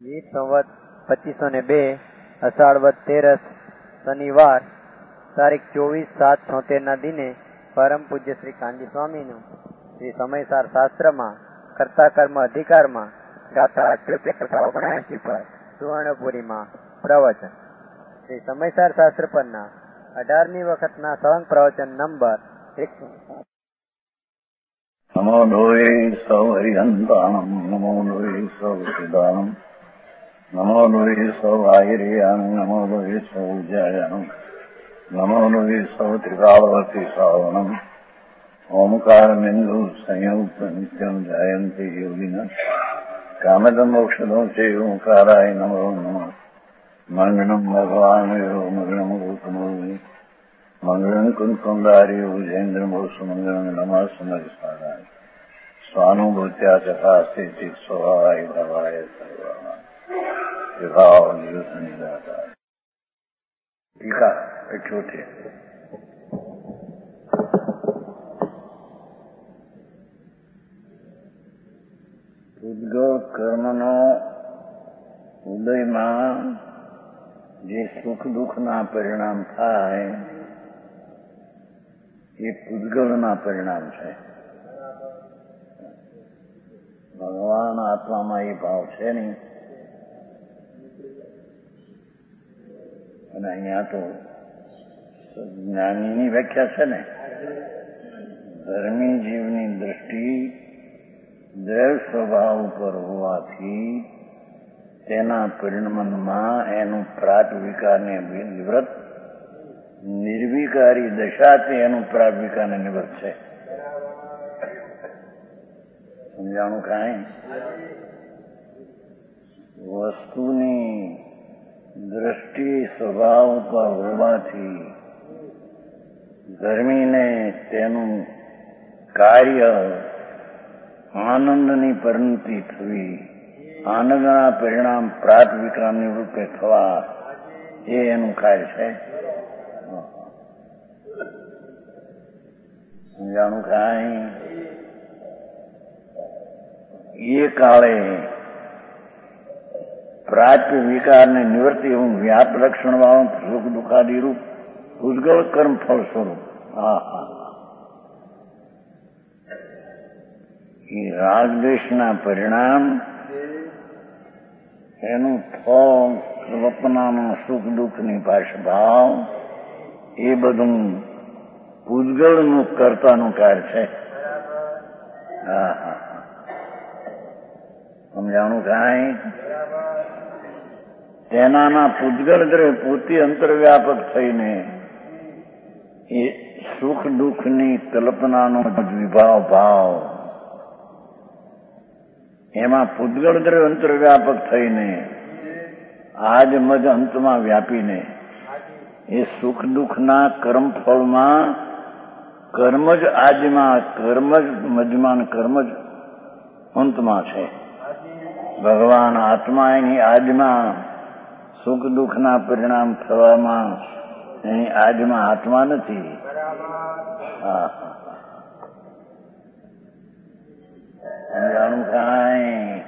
વીસ સંવત 2502 અષાઢ વદ તેરસ શનિવાર તારીખ 24/7/76 ના દિને પરમ પૂજ્ય શ્રી કાનજી સ્વામીનું શ્રી સમયસાર શાસ્ત્રમાં કર્તા કર્મ અધિકારમાં ગાથા 79 પર સુવર્ણપુરીમાં પ્રવચન. શ્રી સમયસાર શાસ્ત્ર પરના 18મી વખતના સળંગ પ્રવચન નંબર 107. નમો લોહે સૌ હરિહંતાણમ, નમો લોહે સૌ સિદ્ધાણમ, નમો લોહે સૌ આયર્યાણ, નમો લોહે સૌ જયાણમ, નમો લોહે સૌ ત્રિકાળવતી શ્રાવણમ, ઓમકાર બિંદુ સંયુક્ત નિત્યમ જયંતિ યોગિના કામદ મોક્ષદો છે ઓંકારાય નમો નમઃ. મંગળમ ભગવાન મંગળમ ગૌતમોની મંગળમ કુંકુંદારી ઉજેન્દ્રમોષ મંગળમ નમઃ સમયસારાય સ્વાનુભૂત્યા ચકાસ્તે ચિત સ્વભાવાય ભવાય સર્વા વિભાવ નિયુત નિરાકાર. ટીકા 78. ઉદ્ગવ કર્મનો ઉદયમાં જે સુખ દુઃખના પરિણામ થાય એ પૂતગલના પરિણામ છે. ભગવાન આત્મામાં એ ભાવ છે નહીં. અને અહીંયા તો જ્ઞાનીની વ્યાખ્યા છે ને, ધર્મી જીવની દ્રષ્ટિ દ્રવ સ્વભાવ ઉપર હોવાથી તેના પરિણમનમાં એનું પ્રાક વિકારને નિવૃત્ત, નિર્વિકારી દશાથી એનું પ્રાક વિકારને નિવૃત્ત છે. સમજાણું કાંઈ? વસ્તુની દ્રષ્ટિ સ્વભાવ ઉપર હોવાથી ધર્મીને તેનું કાર્ય આનંદની પરિણતિ થવી, આનંદના પરિણામ પ્રાક વિક્રામની રૂપે થવા, એ એનું કાર્ય છે. સમજાણું કાંઈ? એ કાળે પ્રાક વિકારને નિવૃત્તિ એવું વ્યાપ લક્ષણ વાળું સુખ દુઃખાદી રૂપ ઉદ્ગલ કર્મ ફળ સ્વરૂપ. એ રાગદ્વેષના પરિણામ, એનું ફળ, સ્વપ્નના સુખ દુઃખની પાર્શ્વભાવ, એ બધું પૂતગલનું કર્તાનું કાર્ય છે. સમજાણું કાંઈ? તેનાના પૂતગલ દ્રવ્ય પોતે અંતર્વ્યાપક થઈને એ સુખ દુઃખની કલ્પનાનો વિભાવ ભાવ, એમાં પૂતગલ દ્રવ્ય અંતર્વ્યાપક થઈને આજ મજ અંતમાં વ્યાપીને એ સુખ દુઃખના કર્મફળમાં કર્મ જ આજમાં, કર્મ જ મજમાં, કર્મ જ અંતમાં છે. ભગવાન આત્મા એની આજમાં સુખ દુઃખના પરિણામ થવામાં એની આજમાં આત્મા નથી. જાણું કાંઈ?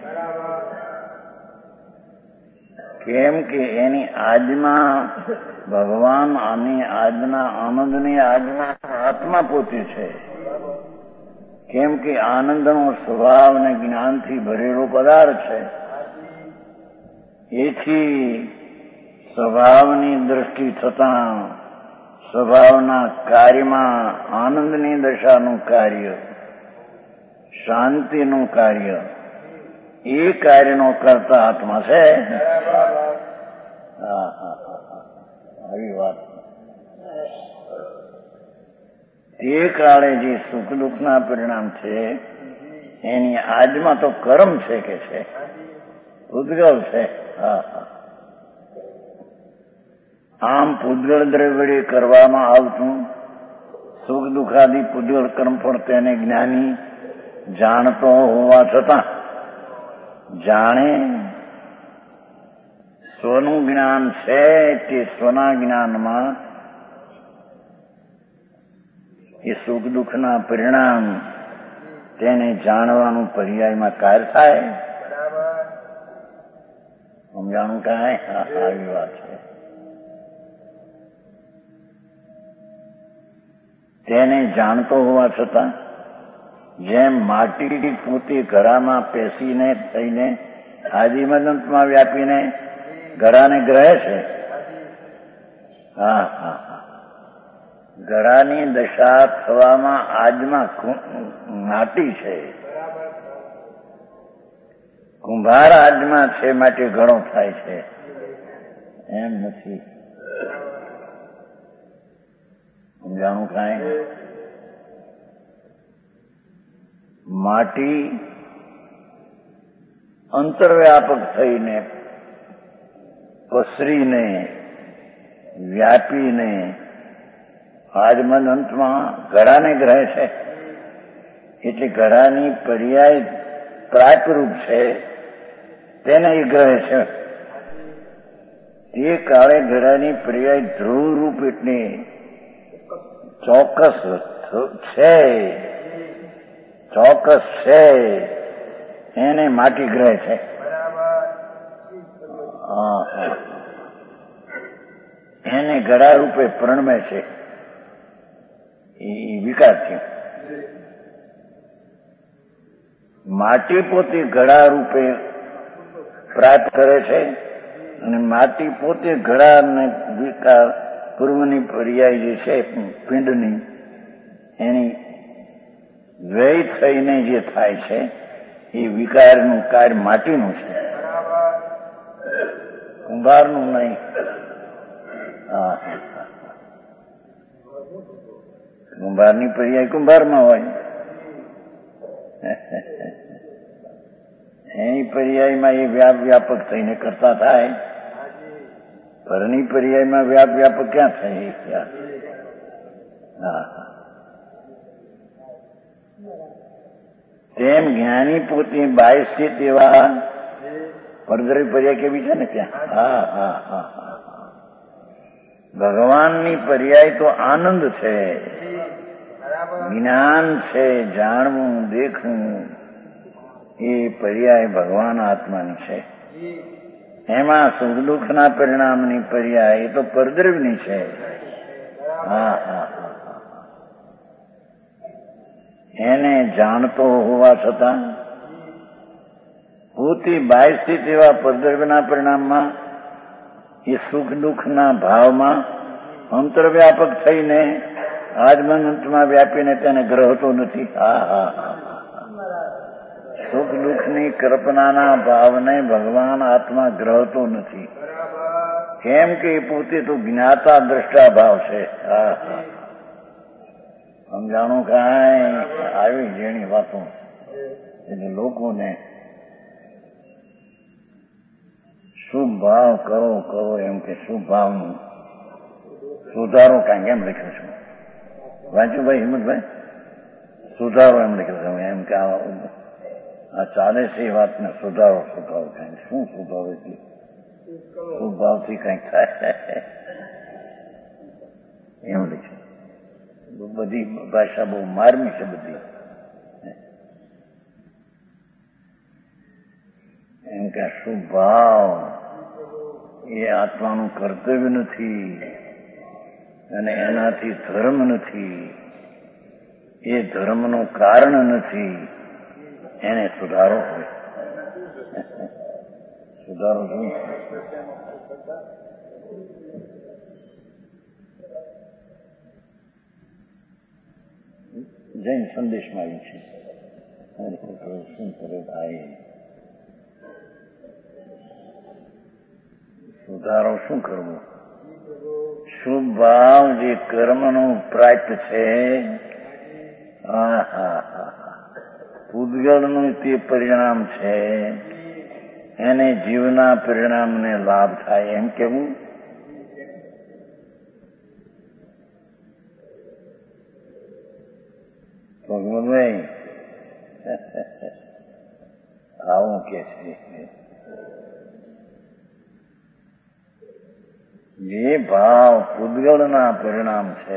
કેમ કે એની આજમાં ભગવાન આની આજના આનંદની આજના આત્મા પોતે છે. કેમ કે આનંદનો સ્વભાવ અને જ્ઞાનથી ભરેલો પદાર્થ છે. એથી સ્વભાવની દ્રષ્ટિ થતાં સ્વભાવના કાર્યમાં આનંદની દશાનું કાર્ય, શાંતિનું કાર્ય, એ કાર્યનો કરતા આત્મા છે. આવી વાત. તે કાળે જે સુખ દુઃખના પરિણામ છે એની આજમાં તો કર્મ છે કે છે, પૂતગલ છે. આમ પૂતગલ દ્રવ્ય વડે કરવામાં આવતું સુખ દુઃખાદી પૂતગલ કર્મ પણ તેને જ્ઞાની જાણતો હોવા છતાં જાણે સ્વનું જ્ઞાન છે તે સ્વના જ્ઞાનમાં એ સુખ દુઃખના પરિણામ તેને જાણવાનું પર્યાયમાં કાર્ય થાય. સમજાણું કાંઈ? આવી વાત છે. તેને જાણતો હોવા છતાં જેમ માટી પોતે ઘડામાં પેસીને થઈને આદિમદંતમાં વ્યાપીને ઘડાને ગ્રહે છે. હા હા હા, ઘડાની દશા થવામાં આજમાં માટી છે, કુંભાર આજમાં છે માટે ઘણો થાય છે, એમ નથી. સમજાણું કાંઈ? માટી અંતર્વ્યાપક થઈને પસરીને વ્યાપીને આજમન અંતમાં ઘડાને ગ્રહે છે. એટલે ઘડાની પર્યાય પ્રાયપરૂપ છે, તેને એ ગ્રહે છે. તે કાળે ઘડાની પર્યાય ધ્રુવરૂપ એટલે ચોક્કસ છે, ચોક્કસ છે, એને માટી ગ્રહે છે. એને ઘડા રૂપે પ્રણમે છે. એ વિકાર છે. માટી પોતે ઘડા રૂપે પ્રાપ્ત કરે છે અને માટી પોતે ઘડાને વિકાર પૂર્વની પર્યાય જે છે પિંડની, એની વ્યય થઈને જે થાય છે એ વિકારનું કાર્ય માટીનું છે, કુંભારનું નહીં. કુંભારની પર્યાય કુંભારમાં હોય, એની પર્યાયમાં એ વ્યાપક થઈને કરતા થાય. પરની પર્યાયમાં વ્યાપક ક્યાં થાય? તેમ જ્ઞાની પોતે બાય સ્થિત એવા પરદરી પર્યાય કેવી છે ને ત્યાં. ભગવાનની પર્યાય તો આનંદ છે, જ્ઞાન છે, જાણવું, દેખવું. એ પર્યાય ભગવાન આત્માની છે. એમાં સુખ દુઃખના પરિણામની પર્યાય એ તો પરદ્રવ્યની છે. એને જાણતો હોવા છતાં પોતે બાહ્ય સ્થિત એવા પરદ્રવ્યના પરિણામમાં એ સુખ દુઃખના ભાવમાં અંતર્વ્યાપક થઈને આજમન અંતમાં વ્યાપીને તેને ગ્રહતો નથી. સુખ દુઃખની કલ્પનાના ભાવને ભગવાન આત્મા ગ્રહતો નથી. કેમ કે એ પોતે તો જ્ઞાતા દ્રષ્ટા ભાવ છે. સમજાણું કાંઈ? આવી જેણી વાતો એટલે લોકોને શુભ ભાવ કરો કરો એમ કે શુભ ભાવનું સુધારો કાંઈક એમ લખ્યું છું. વાંચ્યું ભાઈ હિંમતભાઈ? સુધારો એમ લખ્યું છે. એમ કે આ ચાલે છે એ વાતને સુધારો કાંઈક. શું સુધારો? એટલે શુભ ભાવથી કાંઈક થાય એમ લખ્યું. બધી ભાષા બહુ માર્મી છે બધી. એમ કે શુભ ભાવ એ આત્માનું કર્તવ્ય નથી અને એનાથી ધર્મ નથી, એ ધર્મનું કારણ નથી. એને સુધારો હોય. સુધારો શું? જૈન સંદેશમાં આવ્યું છે. શું કરે ભાઈ? સુધારો શું કરવો? શુભ ભાવ જે કર્મનું પ્રાપ્ત છે, પૂતગલનું તે પરિણામ છે, એને જીવના પરિણામને લાભ થાય એમ કેવું? ભગવાનભાઈ આવું કે છે. જે ભાવ પૂતગલના પરિણામ છે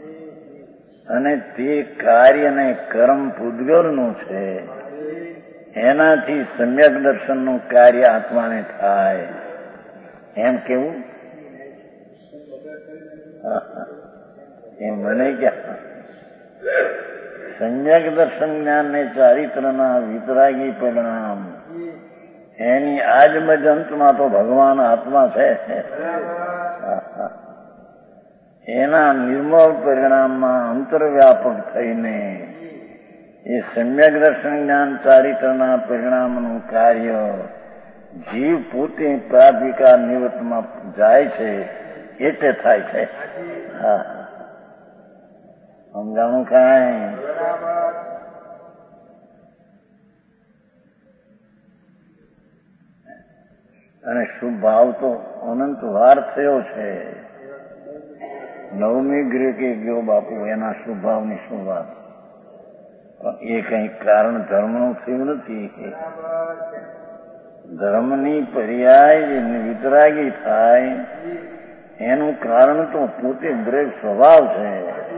અને તે કાર્ય ને કર્મ પૂતગલનું છે, એનાથી સમ્યક દર્શનનું કાર્ય આત્માને થાય એમ કેવું? એમ મને ક્યાં? સમ્યક દર્શન જ્ઞાનને ચારિત્રના વિતરાગી પરિણામ એની આજમજંતમાં તો ભગવાન આત્મા છે. એના નિર્મળ પરિણામમાં અંતર્વ્યાપક થઈને એ સમ્યક દર્શન જ્ઞાન ચારિત્રના પરિણામનું કાર્ય જીવ પોતે પ્રાથમિકા નિવૃત્તમાં જાય છે એટલે થાય છે. હા, સમજાણું કાંઈ? અને શુભ ભાવ તો અનંત વાર થયો છે. 9મી ગ્રેકે ગયો બાપુ એના શુભ ભાવની શું વાત? પણ એ કઈ કારણ ધર્મનું થયું નથી. ધર્મની પર્યાય વિતરાગી થાય એનું કારણ તો પોતે દરેક સ્વભાવ છે.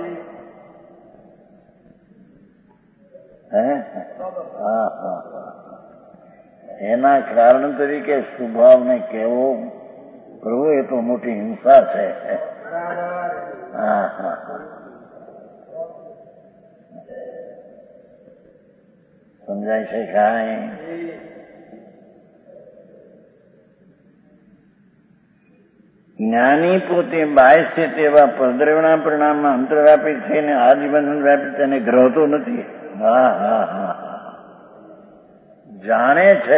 હા હા, એના કારણ તરીકે સ્વભાવને કહેવો પ્રભુ એ તો મોટી હિંસા છે. હા હા, સમજાય છે કાંઈ? જ્ઞાની પોતે બાહ્ય છે તેવા પરદ્રવના પરિણામમાં અંતર્વ્યાપી થઈને આજીવન વ્યાપી તેને ગ્રહતો નથી. હા હા હા, જાણે છે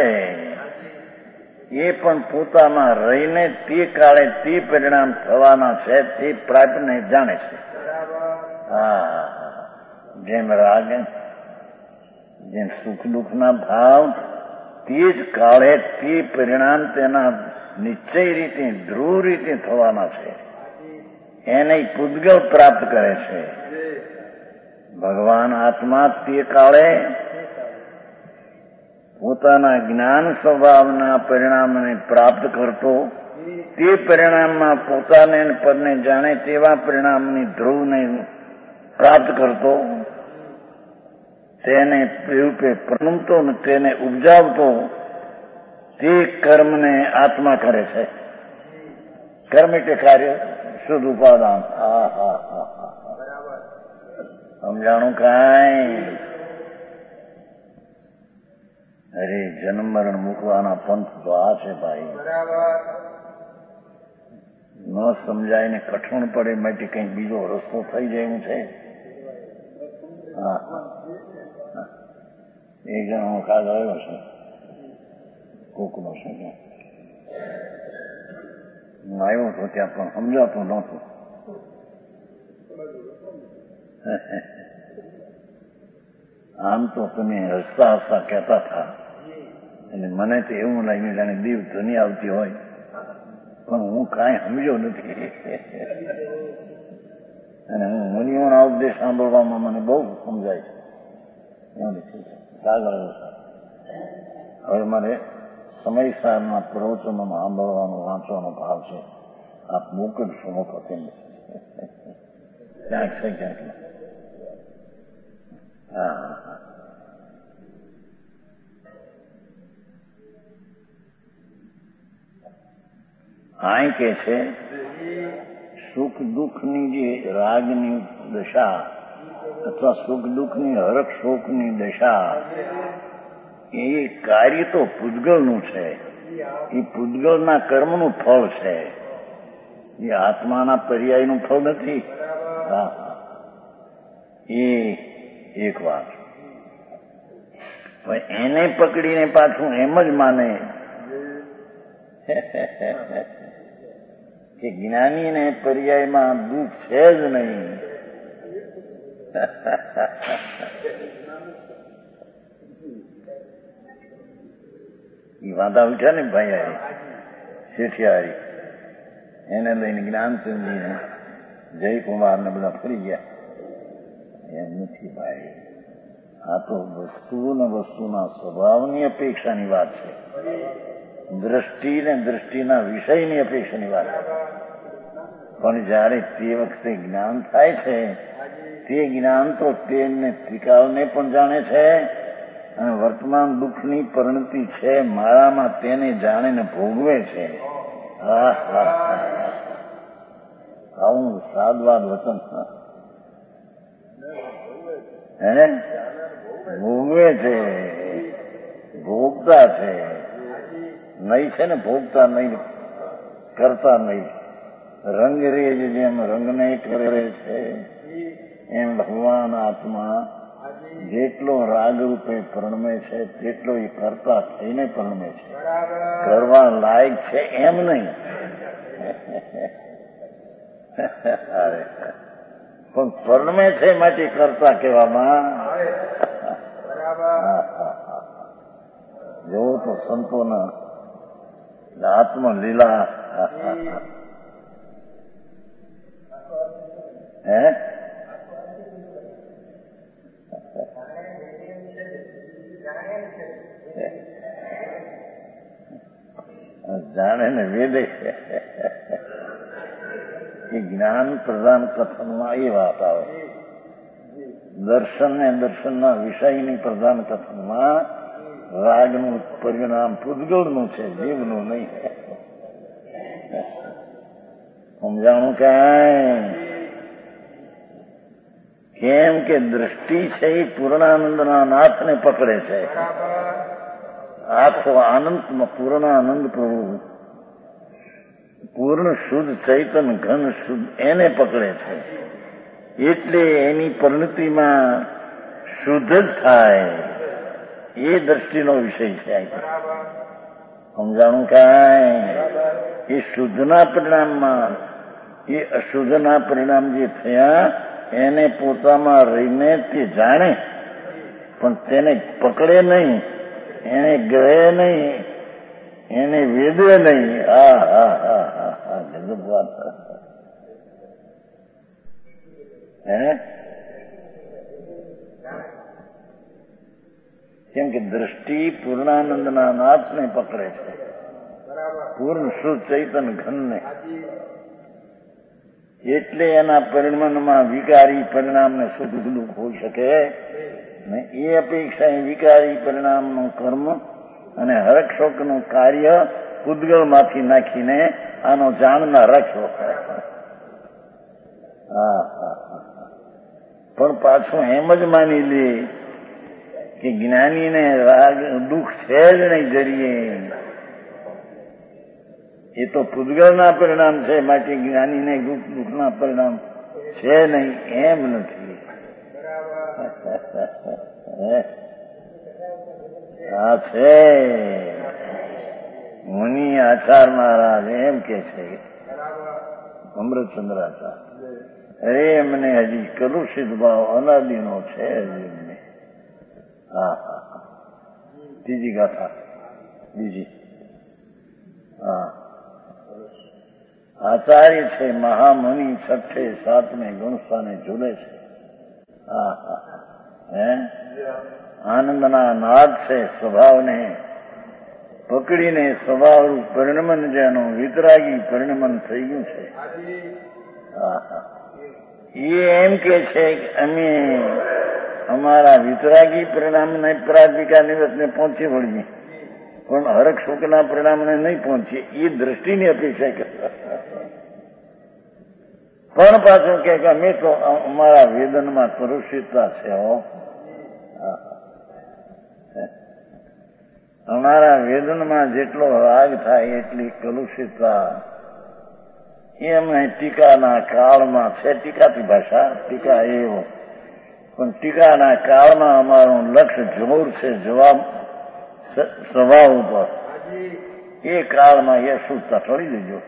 એ પણ પોતામાં રહીને તે કાળે તે પરિણામ થવાના છે તે પ્રાપ્તને જાણે છે. હા, જેમ રાગ, જેમ સુખ દુઃખના ભાવ તે જ કાળે તે પરિણામ તેના નિશ્ચય રીતે ધ્રુવ રીતે થવાના છે એને પૂતગલ પ્રાપ્ત કરે છે. ભગવાન આત્મા તે કાળે પોતાના જ્ઞાન સ્વભાવના પરિણામને પ્રાપ્ત કરતો, તે પરિણામમાં પોતાને પદને જાણે તેવા પરિણામની ધ્રુવને પ્રાપ્ત કરતો, તેને રૂપે પ્રણમતો તેને ઉપજાવતો, તે કર્મને આત્મા કરે છે. કર્મ એટલે કાર્ય, શુદ્ધ ઉપાદાન. હા હા હા હા, સમજાણું કાંઈ? અરે જન્મ મરણ મૂકવાના પંથ તો આ છે ભાઈ. ન સમજાય ને કઠણ પડે માટે કંઈક બીજો રસ્તો થઈ જાય એમ છે. હા, એક જણો કાગ આવ્યો છે કોકનો છે, હું આવ્યો હતો ત્યાં પણ સમજાતું નહોતું. આમ તો તમે હસતા હસતા કહેતા હતા અને મને તો એવું લાગ્યું જાણે દીવ ધ્વનિ આવતી હોય, પણ હું કાંઈ સમજ્યો નથી. અને હું મુનિઓના ઉપદેશ સાંભળવામાં મને બહુ સમજાય છે. હવે મારે સમયસારના પ્રવચનોમાં સાંભળવાનો વાંચવાનો ભાવ છે. આપ મોકલશો મફત એમ ક્યાંક છે ક્યાંક. હા, આ કે છે સુખ દુઃખની જે રાગની દશા અથવા સુખ દુઃખની હરખ શોકની દશા એ કાર્ય તો પૂતગલનું છે. એ પૂતગલના કર્મનું ફળ છે, એ આત્માના પર્યાયનું ફળ નથી. હા, એ એક વાત. એને પકડીને પાછું એમ જ માને કે જ્ઞાનીને પર્યાયમાં દુઃખ છે જ નહીં. એ વાંધા ઉઠ્યા ને ભાઈ શેઠિયારી એને લઈને જ્ઞાનચંદજીને જયકુમાર ને બધા ફરી ગયા. એમ નથી ભાઈ, આ તો વસ્તુ ને વસ્તુના સ્વભાવની અપેક્ષાની વાત છે. દ્રષ્ટિ ને દ્રષ્ટિના વિષયની અપેક્ષાની વાત છે. પણ જયારે તે વખતે જ્ઞાન થાય છે તે જ્ઞાન તો તેને ત્રિકાળને પણ જાણે છે અને વર્તમાન દુઃખની પરિણતિ છે મારામાં તેને જાણીને ભોગવે છે. આવું સાદવાદ વચન હે ભોગવે છે, ભોગતા છે નહીં છે ને, ભોગતા નહીં, કરતા નહીં. રંગરેજ જેમ રંગને કરે છે એમ ભગવાન આત્મા જેટલો રાગરૂપે પરિણમે છે તેટલો એ કરતા થઈને પરિણમે છે. કરવા લાયક છે એમ નહીં, પણ પરિણમે છે માટે કરતા કહેવામાં. જોવું તો સંતોના આત્મલીલા. હે જાણે ને વેદે એ જ્ઞાન પ્રદાન કથનમાં એ વાત આવે. દર્શન ને દર્શનના વિષયની પ્રદાન કથનમાં રાગનું પરિણામ પૂતગલનું છે, જીવનું નહીં. સમજાણું કાંઈ? કેમ કે દ્રષ્ટિ છે એ પૂર્ણાનંદના નાથને પકડે છે. આખો આનંદમાં પૂર્ણ આનંદ પ્રભુ, પૂર્ણ શુદ્ધ ચૈતન ઘન શુદ્ધ એને પકડે છે. એટલે એની પરિણતિમાં શુદ્ધ જ થાય એ દ્રષ્ટિનો વિષય છે. સમજાણું કાંઈ? એ શુદ્ધના પરિણામમાં એ અશુદ્ધના પરિણામ જે થયા એને પોતામાં રહીને તે જાણે, પણ તેને પકડે નહીં, એને ગ્રહે નહીં, એને વેદે નહીં. ગજબ વાત. કેમ કે દ્રષ્ટિ પૂર્ણાનંદના નાથને પકડે છે, પૂર્ણ શુદ્ધ ચૈતન ઘનને. એટલે એના પરિણામમાં વિકારી પરિણામને સુખ દુઃખ હોઈ શકે ને. એ અપેક્ષા વિકારી પરિણામનું કર્મ અને હરક્ષોકનું કાર્ય પૂતગલમાંથી નાખીને આનો જાણના રાખ્યો. પણ પાછું એમ જ માની લે કે જ્ઞાનીને રાગ દુઃખ છે જ નહીં જરીએ. એ તો પૂતગલના પરિણામ છે માટે જ્ઞાનીને દુઃખના પરિણામ છે નહીં એમ નથી. આ છે મુનિ આચાર મહારાજ એમ કે છે, અમૃતચંદ્રાચાર, અરે એમને હજી કલુષિત ભાવ અનાદિનો છે હજી એમને. ત્રીજી ગાથા બીજી. આચાર્ય છે મહામુનિ છઠ્ઠે સાતમે ગુણસ્થાને ઝૂલે છે. આનંદના નાદ છે સ્વભાવને પકડીને સ્વભાવરૂપ પરિણમન જેનું વિતરાગી પરિણમન થઈ ગયું છે. એ એમ કે છે કે અમે અમારા વિતરાગી પરિણામને પ્રાથમિકા નિવૃત્તને પહોંચી વળીએ, પણ હરક સુખના પરિણામને નહીં પહોંચીએ. એ દ્રષ્ટિની અપેક્ષા કરતા. પણ પાછું કે અમે તો અમારા વેદનમાં કલુષિતતા છે. અમારા વેદનમાં જેટલો રાગ થાય એટલી કલુષિતતા એ અમે ટીકાના કાળમાં છે. ટીકાથી ભાષા ટીકા એવો, પણ ટીકાના કાળમાં અમારું લક્ષ્ય જોર છે જવાબ સ્વભાવ ઉપર. એ કાળમાં એ શુદ્ધતા ઠળી દેજો.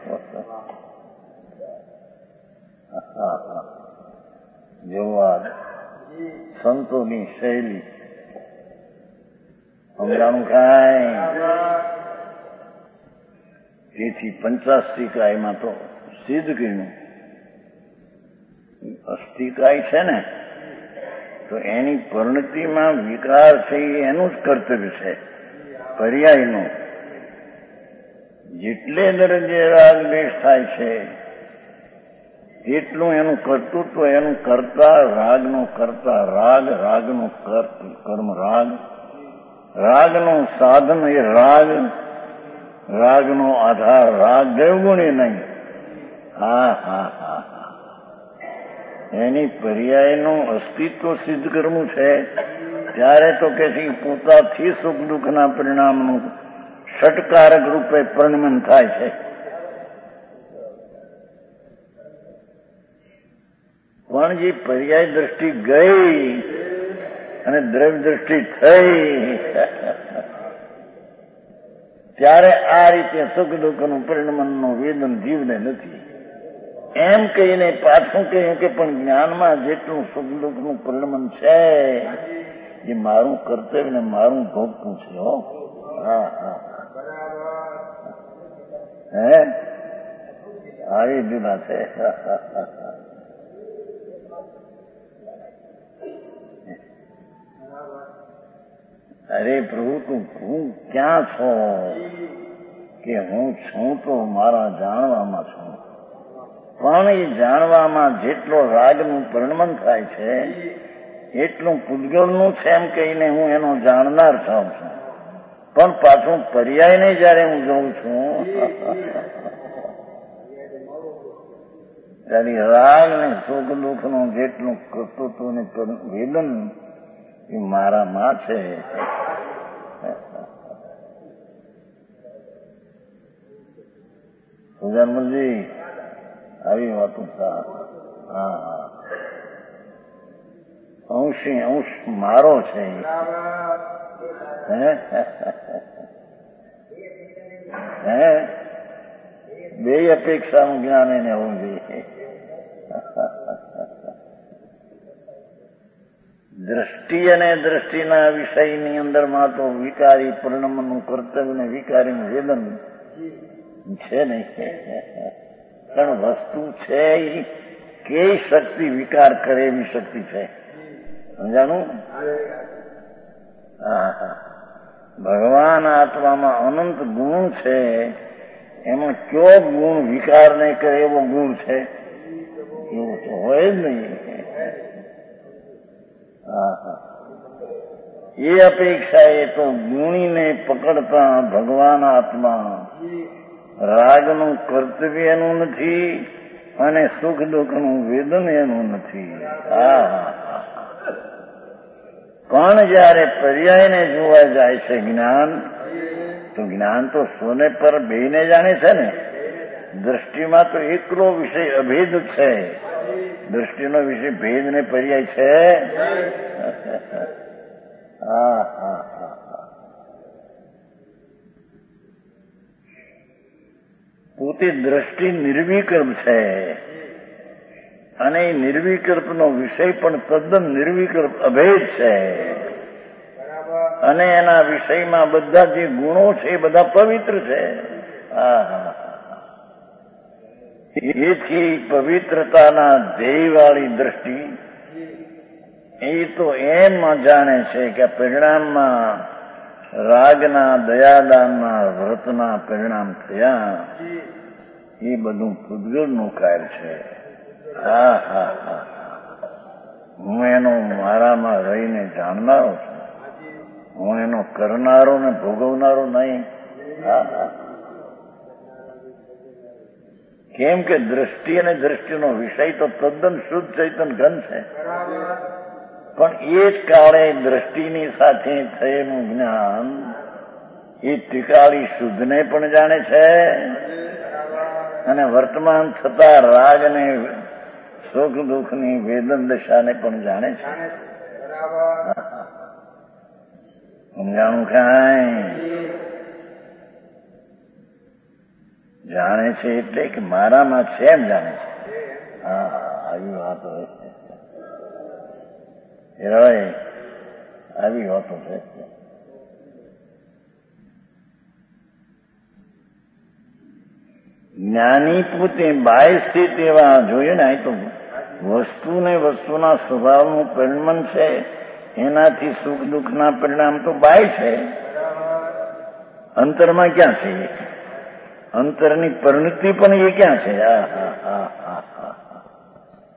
જોવા સંતોની શૈલી સમજાણું કાંઈ. તેથી 50 એમાં તો સિદ્ધ કર્યું. અસ્થિકાય છે ને તો એની પરિણતિમાં વિકાર છે એનું જ કર્તવ્ય છે, પર્યાયનું. જેટલે દરજ્જે રાગ દ્વેષ થાય છે એટલું એનું કર્તૃત્વ, એનું કરતા રાગનું કરતા રાગ, રાગનું કર્મ રાગ રાગનું સાધન એ રાગ, રાગનો આધાર રાગ દેવગુણી નહીં. હા હા હા હા, એની પર્યાયનું અસ્તિત્વ સિદ્ધ કરવું છે ત્યારે તો કે પોતાથી સુખ દુઃખના પરિણામનું ષટકારક રૂપે પરિણમન થાય છે. પણ જે પર્યાય દ્રષ્ટિ ગઈ અને દ્રવ્ય દ્રષ્ટિ થઈ ત્યારે આ રીતે સુખ દુઃખનું પરિણમનનું વેદન જીવને નથી. એમ કહીને પાછું કહ્યું કે પણ જ્ઞાનમાં જેટલું સુખ દુઃખનું પરિણમન છે એ મારું કર્તવ્ય ને મારું ભોગતું છે. હો હા હા, હે આવી જુદા છે. અરે પ્રભુ તું હું ક્યાં છો કે હું છું તો મારા જાણવામાં છું. પણ એ જાણવામાં જેટલો રાગનું પરિણમન થાય છે એટલું પૂતગલનું છે એમ કહીને હું એનો જાણનાર થાઉં છું. પણ પાછું પર્યાયને જયારે હું જોઉં છું ત્યારે રાગ ને સુખ દુઃખનું જેટલું કર્તૃત્વ ને વેદન એ મારામાં છે. સુજાનમલજી આવી વાતો. હા હા, અંશી અંશ મારો છે. હે બે અપેક્ષાનું જ્ઞાન એને હોવું જોઈએ. દ્રષ્ટિ અને દ્રષ્ટિના વિષયની અંદરમાં તો વિકારી પરિણમનનું કર્તવ્ય ને વિકારીનું વેદન છે નહીં. પણ વસ્તુ છે એ કઈ શક્તિ વિકાર કરે એવી શક્તિ છે. સમજાણું? હા હા, ભગવાન આત્મામાં અનંત ગુણ છે, એમાં કયો ગુણ વિકાર નહીં કરે એવો ગુણ છે? એવું તો હોય જ નહીં. હા હા, એ અપેક્ષા એ તો ગુણીને પકડતા ભગવાન આત્મા રાગનું કર્તવ્ય એનું નથી અને સુખ દુઃખનું વેદન એનું નથી. હા હા, પણ જયારે પર્યાયને જોવા જાય છે જ્ઞાન, તો જ્ઞાન તો સોને પર બેને જાણે છે ને. દ્રષ્ટિમાં તો એકલો વિષય અભેદ છે. દ્રષ્ટિનો વિષય ભેદ ને પર્યાય છે. હા હા હા, પોતે દ્રષ્ટિ નિર્વિકલ્પ છે અને એ નિર્વિકલ્પનો વિષય પણ તદ્દન નિર્વિકલ્પ અભેદ છે. અને એના વિષયમાં બધા જે ગુણો છે એ બધા પવિત્ર છે. હા હા, એથી પવિત્રતાના ધ્યેયવાળી દ્રષ્ટિ એ તો એમ જાણે છે કે પરિણામમાં રાગના દયાદાનના વ્રતના પરિણામ થયા એ બધું પૂતગલનું કાર્ય છે. હા હા હા, હું એનો મારામાં રહીને જાણનારો છું, હું એનો કરનારો ને ભોગવનારો નહીં. હા હા, કેમ કે દ્રષ્ટિ અને દ્રષ્ટિનો વિષય તો તદ્દન શુદ્ધ ચૈતન ઘન છે. પણ એ જ કાળે દ્રષ્ટિની સાથે થયેલું જ્ઞાન એ ત્રિકાળી શુદ્ધને પણ જાણે છે અને વર્તમાન થતા રાગ અને સુખ દુઃખની વેદન દશાને પણ જાણે છે. સમજાણું કાંઈ? જાણે છે એટલે કે મારામાં છે એમ જાણે છે. હા, આવી વાત હોય આવી વાતો છે. જ્ઞાની પોતે બાહ્ય સ્થિત એવા જોઈએ ને, અહીં તો વસ્તુ ને વસ્તુના સ્વભાવનું પરિણમન છે, એનાથી સુખ દુઃખના પરિણામ તો બાહ્ય છે. અંતરમાં ક્યાં છે? અંતરની પરિણતિ પણ એ ક્યાં છે?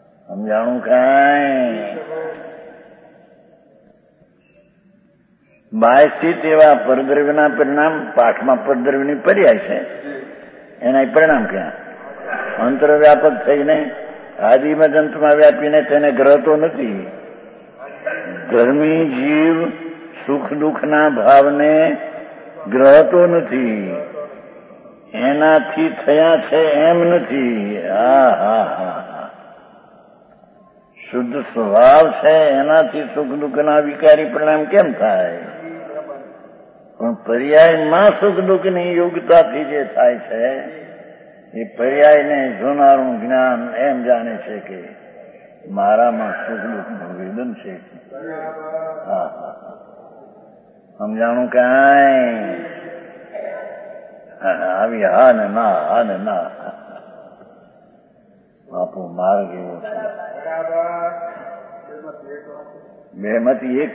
સમજાણું કાંઈ? બાહ્યસ્થિત એવા પરદ્રવ્યના પરિણામ પાઠમાં પરદ્રવ્યની પર્યાય છે, એના પરિણામ ક્યાં? અંતરવ્યાપક થઈને આદિમાં અંતમાં વ્યાપીને તેને ગ્રહતો નથી. ધર્મી જીવ સુખ દુઃખના ભાવને ગ્રહતો નથી, એનાથી થયા છે એમ નથી. શુદ્ધ સ્વભાવ છે એનાથી સુખ દુઃખના વિકારી પરિણામ કેમ થાય? પણ પર્યાયમાં સુખ દુઃખની યોગ્યતાથી જે થાય છે એ પર્યાયને જોનારું જ્ઞાન એમ જાણે છે કે મારામાં સુખ દુઃખનું વેદન છે. સમજાણું કાંઈ? આવી હા ને ના બાપુ માર્ગ એવો છે. બેમાંથી એક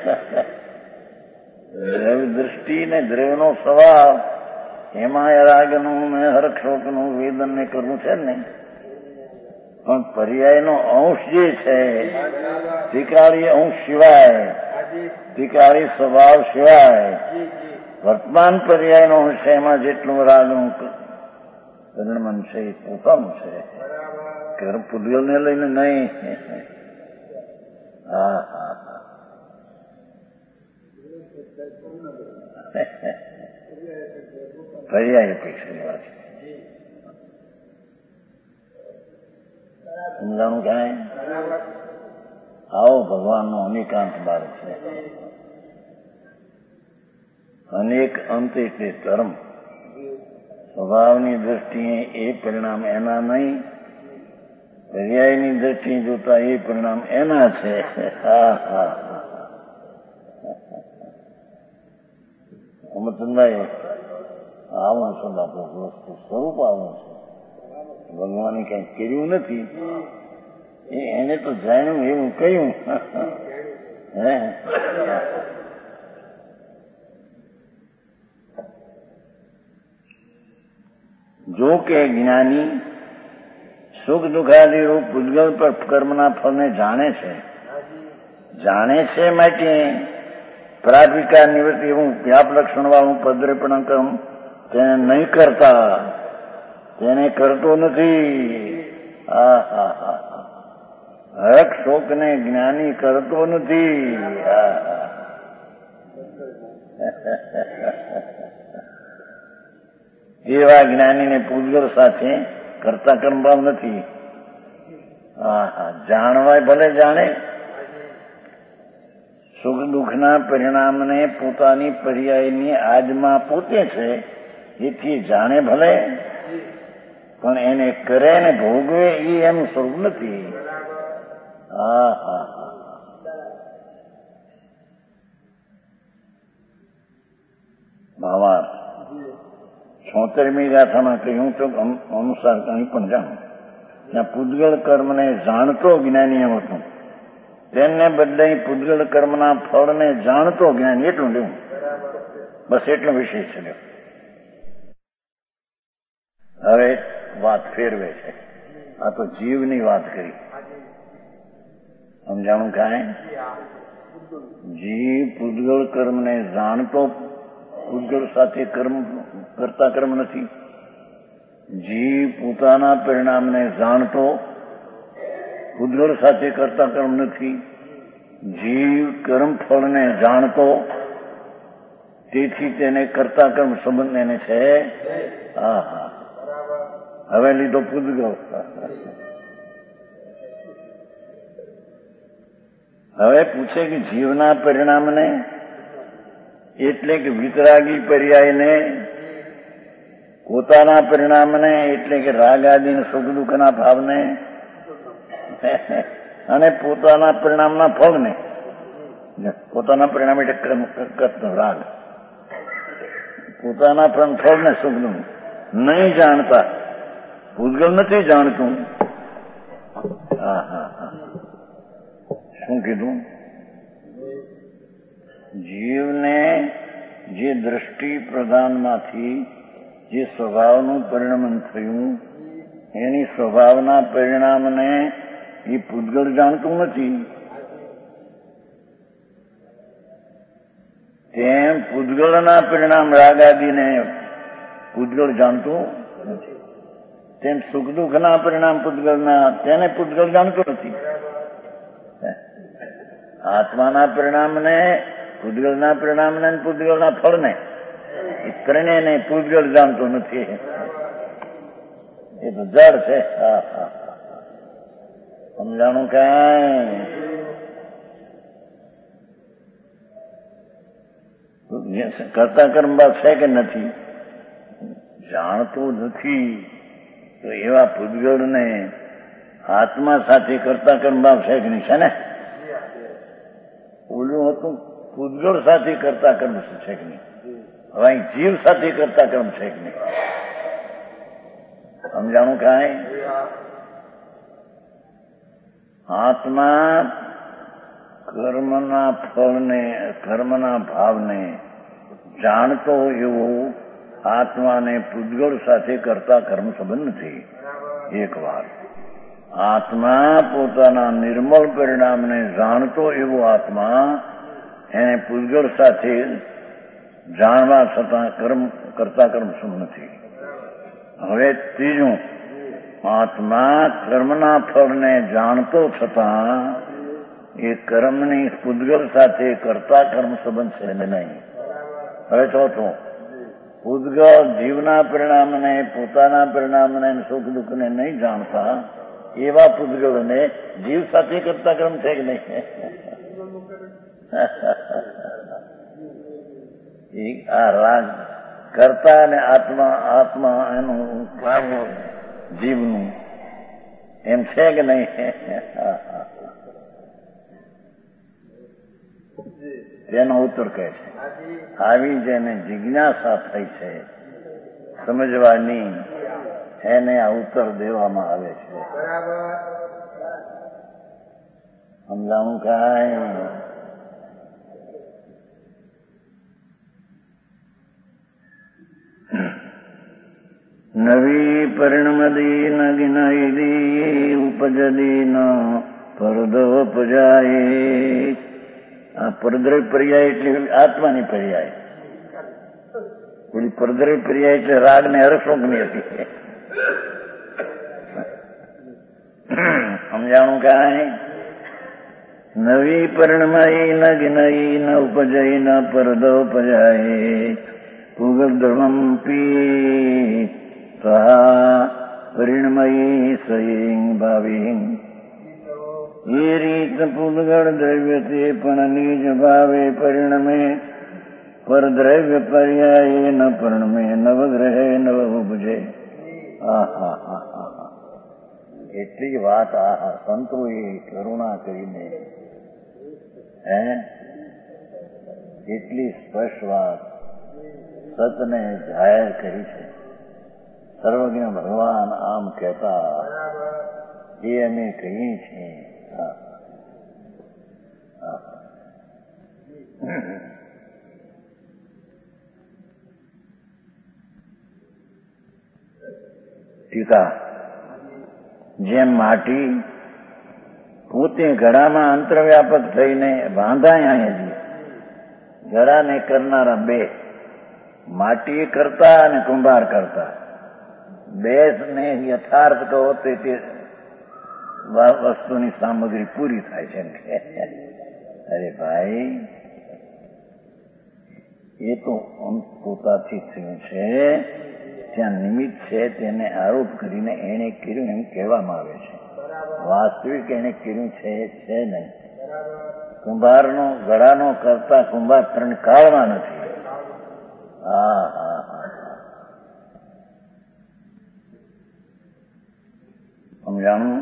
દ્રવ્ય દ્રષ્ટિ ને દ્રવ્યનો સ્વભાવ, એમાં રાગનું ને હર્ષોકનું વેદન ને કરવું છે ને, પણ પર્યાયનો અંશ જે છે ત્રિકાળી અંશ સિવાય, ત્રિકાળી સ્વભાવ સિવાય વર્તમાન પર્યાયનો અંશ છે, એમાં જેટલું રાગનું પરિણમન છે એ પોતાનું છે, પૂતગલને લઈને નહીં. પર્યાય અપેક્ષાની વાત છે. સમજાણું ક્યાંય? આવો ભગવાનનો અનેકાંત માર્ગ છે. અનેક અંત એટલે ધર્મ. સ્વભાવની દ્રષ્ટિએ એ પરિણામ એના નહીં, પર્યાયની દ્રષ્ટિએ જોતા એ પરિણામ એના છે. અમરચંદભાઈ આવું છે, આપણું વસ્તુ સ્વરૂપ આવું છે. ભગવાને કઈ કર્યું નથી, એને તો જાણ્યું એવું કહ્યું. જો કે જ્ઞાની સુખ દુઃખાદી રૂપ પૂતગલ પર કર્મના ફળને જાણે છે માટે પ્રાપિકા નિવૃત્તિ એવું વ્યાપ લક્ષણ વાળું પદ્રપણ કર્મ તેને નહીં કરતા, તેને કરતો નથી. હરક શોકને જ્ઞાની કરતો નથી. એવા જ્ઞાનીને પૂતગલ સાથે કરતા કર્મ ભાવ નથી. જાણવાય ભલે જાણે, સુખ દુઃખના પરિણામને પોતાની પર્યાયની આજમાં પોતે છે એથી જાણે ભલે, પણ એને કરે ને ભોગવે એ એનું સ્વરૂપ નથી. ભાવાર્થ 76મી ગાથામાં કહ્યું તો અનુસાર અહીં પણ જાણું, ત્યાં પૂતગલ કર્મને જાણતો જ્ઞાની એમ હતું, તેને બદલે પૂતગલ કર્મના ફળને જાણતો જ્ઞાની, એટલું લેવું. બસ એટલો વિષય છે. હવે વાત ફેરવે છે. આ તો જીવની વાત કરી. સમજાણું કાંઈ? જીવ પૂતગલ કર્મને જાણતો પૂતગલ સાથે કરતા કર્મ નથી. જીવ પોતાના પરિણામને જાણતો પૂતગલ સાથે કરતા કર્મ નથી. જીવ કર્મફળને જાણતો, તેથી તેને કરતા કર્મ સંબંધ એને છે. હવે લીધો પૂતગલ. હવે પૂછે કે જીવના પરિણામને એટલે કે વિતરાગી પર્યાયને, પોતાના પરિણામને એટલે કે રાગ આદિ સુખ દુઃખના ભાવને, અને પોતાના પરિણામના ફળને, પોતાના પરિણામ એટલે રાગ, પોતાના ફળને સુખ દુઃખ નહીં જાણતા, પૂતગલ નથી જાણતું. શું કીધું? જીવને જે દ્રષ્ટિ પ્રધાનમાંથી જે સ્વભાવનું પરિણમન થયું, એની સ્વભાવના પરિણામને એ પૂતગલ જાણતું નથી. તેમ પૂતગળના પરિણામ રાગાદીને પૂતગળ જાણતું નથી. તેમ સુખ દુઃખના પરિણામ પૂતગળના તેને પૂતગળ જાણતો નથી. આત્માના પરિણામને, પૂતગળના પરિણામને, પૂતગળના ફળને એ ત્રણેયને પૂતગળ જાણતો નથી. એ તો જડ છે. સમજાણું કાંઈ કરતા કર્મ બાદ છે કે નથી જાણતું નથી. તો એવા પૂતગળને આત્મા સાથે કરતા કર્મ ભાવ છે કે નહીં? છે ને? ઓલું હતું પૂતગળ સાથે કરતા કર્મ છે કે નહીં? હવે અહીં જીવ સાથે કરતા કર્મ છે કે નહીં? સમજાણું કાંઈ? આત્મા કર્મના ફળને, કર્મના ભાવને જાણતો એવો આત્માને પૂતગળ સાથે કરતા કર્મ સંબંધ નથી. એક વાર આત્મા પોતાના નિર્મળ પરિણામને જાણતો એવો આત્મા એને પૂતગળ સાથે જાણવા છતાં કરતા કર્મ સંબંધ નથી. હવે ત્રીજું, આત્મા કર્મના ફળને જાણતો છતાં એ કર્મની પૂતગળ સાથે કરતા કર્મ સંબંધ છે નહીં. હવે ચોથું, પૂતગળ જીવના પરિણામને, પોતાના પરિણામને, સુખ દુઃખને નહીં જાણતા એવા પૂતગળને જીવ સાથે કરતા કર્મ છે કે નહીં? આ રાગ કરતા અને આત્મા એનું જીવનું એમ છે કે નહીં? તેનો ઉત્તર કહે છે, આવી જેને જિજ્ઞાસા થઈ છે સમજવાની, એને આ ઉત્તર દેવામાં આવે છે. સમજાવું કાંઈ? નવી પરિણમદી ન ગિનાઈદી ઉપજદી ન પરદોપજાય. આ પરદ્રવ્ય પર્યાય એટલે આત્માની પર્યાય. પેલી પરદ્રવ્ય પર્યાય એટલે રાગ ને હર્ષોગની હતી. સમજાણું કાંઈ? નવી પરિણમાઈ ન ગિનાઈ ન ઉપજઈ ન પરદોપજાય પુગદ્રવમ પી પરિણમયી સયિંગ ભાવિંગ. એ રીત પૂતગળ દ્રવ્ય તે પણ નિજ ભાવે પરિણમે, પરદ્રવ્ય પર્યાય ન પરિણમે નવગ્રહે નવ ઉપજે. એટલી વાત સંતોએ કરુણા કરીને એટલી સ્પષ્ટ વાત સતને જાહેર કરી છે. સર્વજ્ઞ ભગવાન આમ કહેતા એ અમે કહીએ છીએ. ટીકા, જેમ માટી પોતે ઘડામાં અંતરવ્યાપક થઈને બાંધાય છે. ઘડાને કરનારા બે, માટી કરતા અને કુંભાર કરતા, બે ને યથાર્થ કહો તે વસ્તુની સામગ્રી પૂરી થાય છે. અરે ભાઈ, એ તો પોતાથી થયું છે, ત્યાં નિમિત્ત છે તેને આરોપ કરીને એને કર્યું એમ કહેવામાં આવે છે. વાસ્તવિક એને કર્યું છે નહીં. કુંભારનો ગળાનો કરતા કુંભાર ત્રણ કાળમાં નથી. સમજાણું?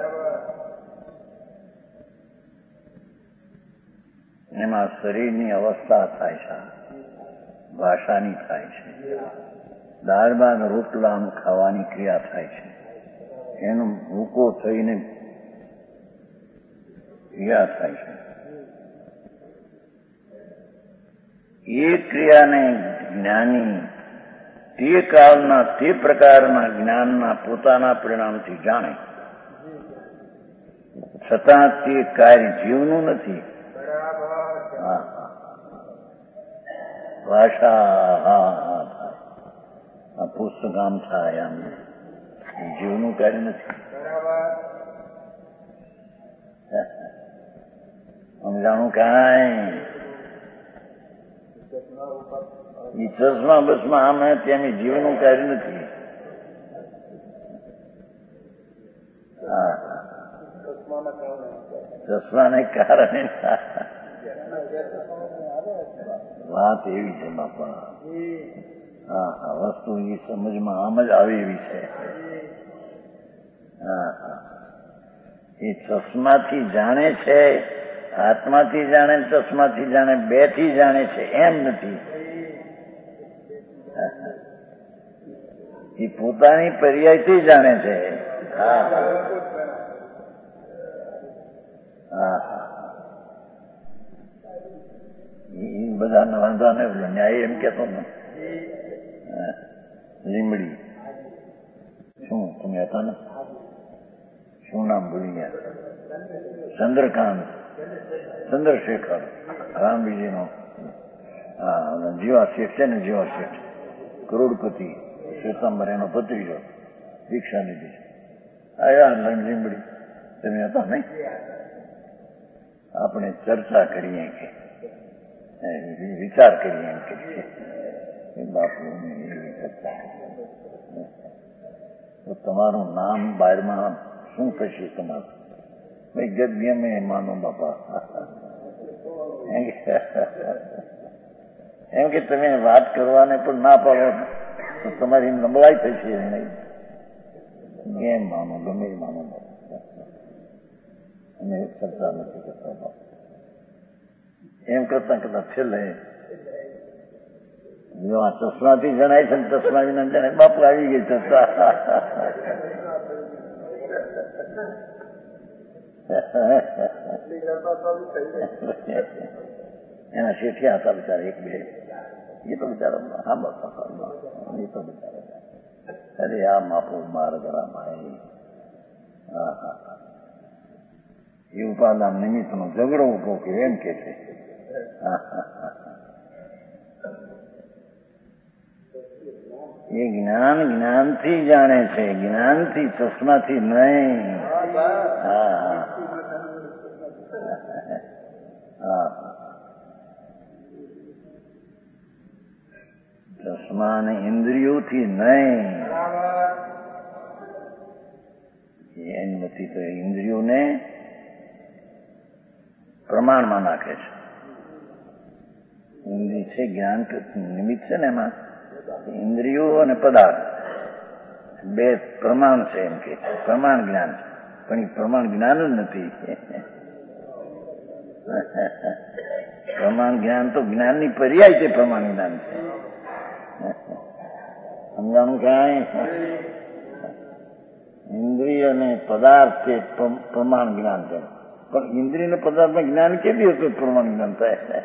એમાં શરીરની અવસ્થા થાય છે, ભાષાની થાય છે, દાળ બાદ રોટલા ખાવાની ક્રિયા થાય છે, એનો ભૂકો થઈને ક્રિયા થાય છે. એ ક્રિયાને જ્ઞાની તે કાળના તે પ્રકારના જ્ઞાનના પોતાના પરિણામથી જાણે, છતાં તે કાર્ય જીવનું નથી. ભાષા હા આ પુસ્તક આમ થાય આમ જીવનું કાર્ય નથી. સમજાણું કાંઈ ઈ ચશ્મા બસમાં આમે ત્યાં જીવનું કાર્ય નથી. ચશ્માને કારણે વાત એવી છે બાપા. હા હા વસ્તુ એ સમજમાં આમ જ આવે એવી છે. હા હા એ ચશ્માથી જાણે છે, આત્માથી જાણે, ચશ્માથી જાણે, બેથી જાણે છે એમ નથી. એ પોતાની પર્યાયથી જાણે છે. હા હા હા એ બધા વાંધા ને ન્યાય એમ કેતો ને લીમડી શું તમે હતા ને શું નામ ભૂલી ગયા? ચંદ્રકાંત ચંદ્રશેખર રામબીજીનો જીવા શેઠ છે ને, જીવા શેઠ કરોડપતિ શ્વેતાંબર એનો ભત્રીજો દીક્ષા લીધી આવ્યા લીમડી. તમે હતા નહીં? આપણે ચર્ચા કરીએ કે વિચાર કરીએ એમ કરીએ બાપુ એવી ચર્ચા કરીએ તો તમારું નામ બહારમાં શું થશે તમારું? ભાઈ ગદ્ય મેં માનો બાપા એમ કે તમે વાત કરવાને પણ ના પાડો તો તમારી નબળાઈ થશે નહીં. એમ માનો ગમે માનો અમે ચર્ચા નથી કરતા. એમ કરતા કરતા છેલ્લે જો આ ચશ્માથી જણાય છે ને ચશ્મા વિના જણાય બાપુ આવી ગઈ ચર્ચા. એના શેઠિયા હતા બિચારા એક બે, એ તો બિચારા સાંભળતા એ તો બિચારા અરે આ માપો માર ગરા ભાઈ. હા હા હા એ ઉપાદાન નિમિત્તનો ઝઘડો ઉભો કર્યો એમ કે છે. એ જ્ઞાન જ્ઞાનથી જાણે છે, જ્ઞાનથી, ચશ્માથી નહીં. હા હા ચશ્મા અને ઇન્દ્રિયોથી નહીં. એમ નથી તો ઇન્દ્રિયોને પ્રમાણમાં નાખે છે. ઇન્દ્રિય છે જ્ઞાન નિમિત્ત છે ને, એમાં ઇન્દ્રિયો અને પદાર્થ બે પ્રમાણ છે એમ કે પ્રમાણ જ્ઞાન છે, પણ એ પ્રમાણ જ્ઞાન જ નથી. પ્રમાણ જ્ઞાન તો જ્ઞાનની પર્યાય છે. પ્રમાણ જ્ઞાન છે. સમજાણું કાંઈ? ઇન્દ્રિય અને પદાર્થ તે પ્રમાણ જ્ઞાન છે, પણ ઇન્દ્રિય અને પદાર્થમાં જ્ઞાન કેવી હતું પ્રમાણ જ્ઞાન થાય?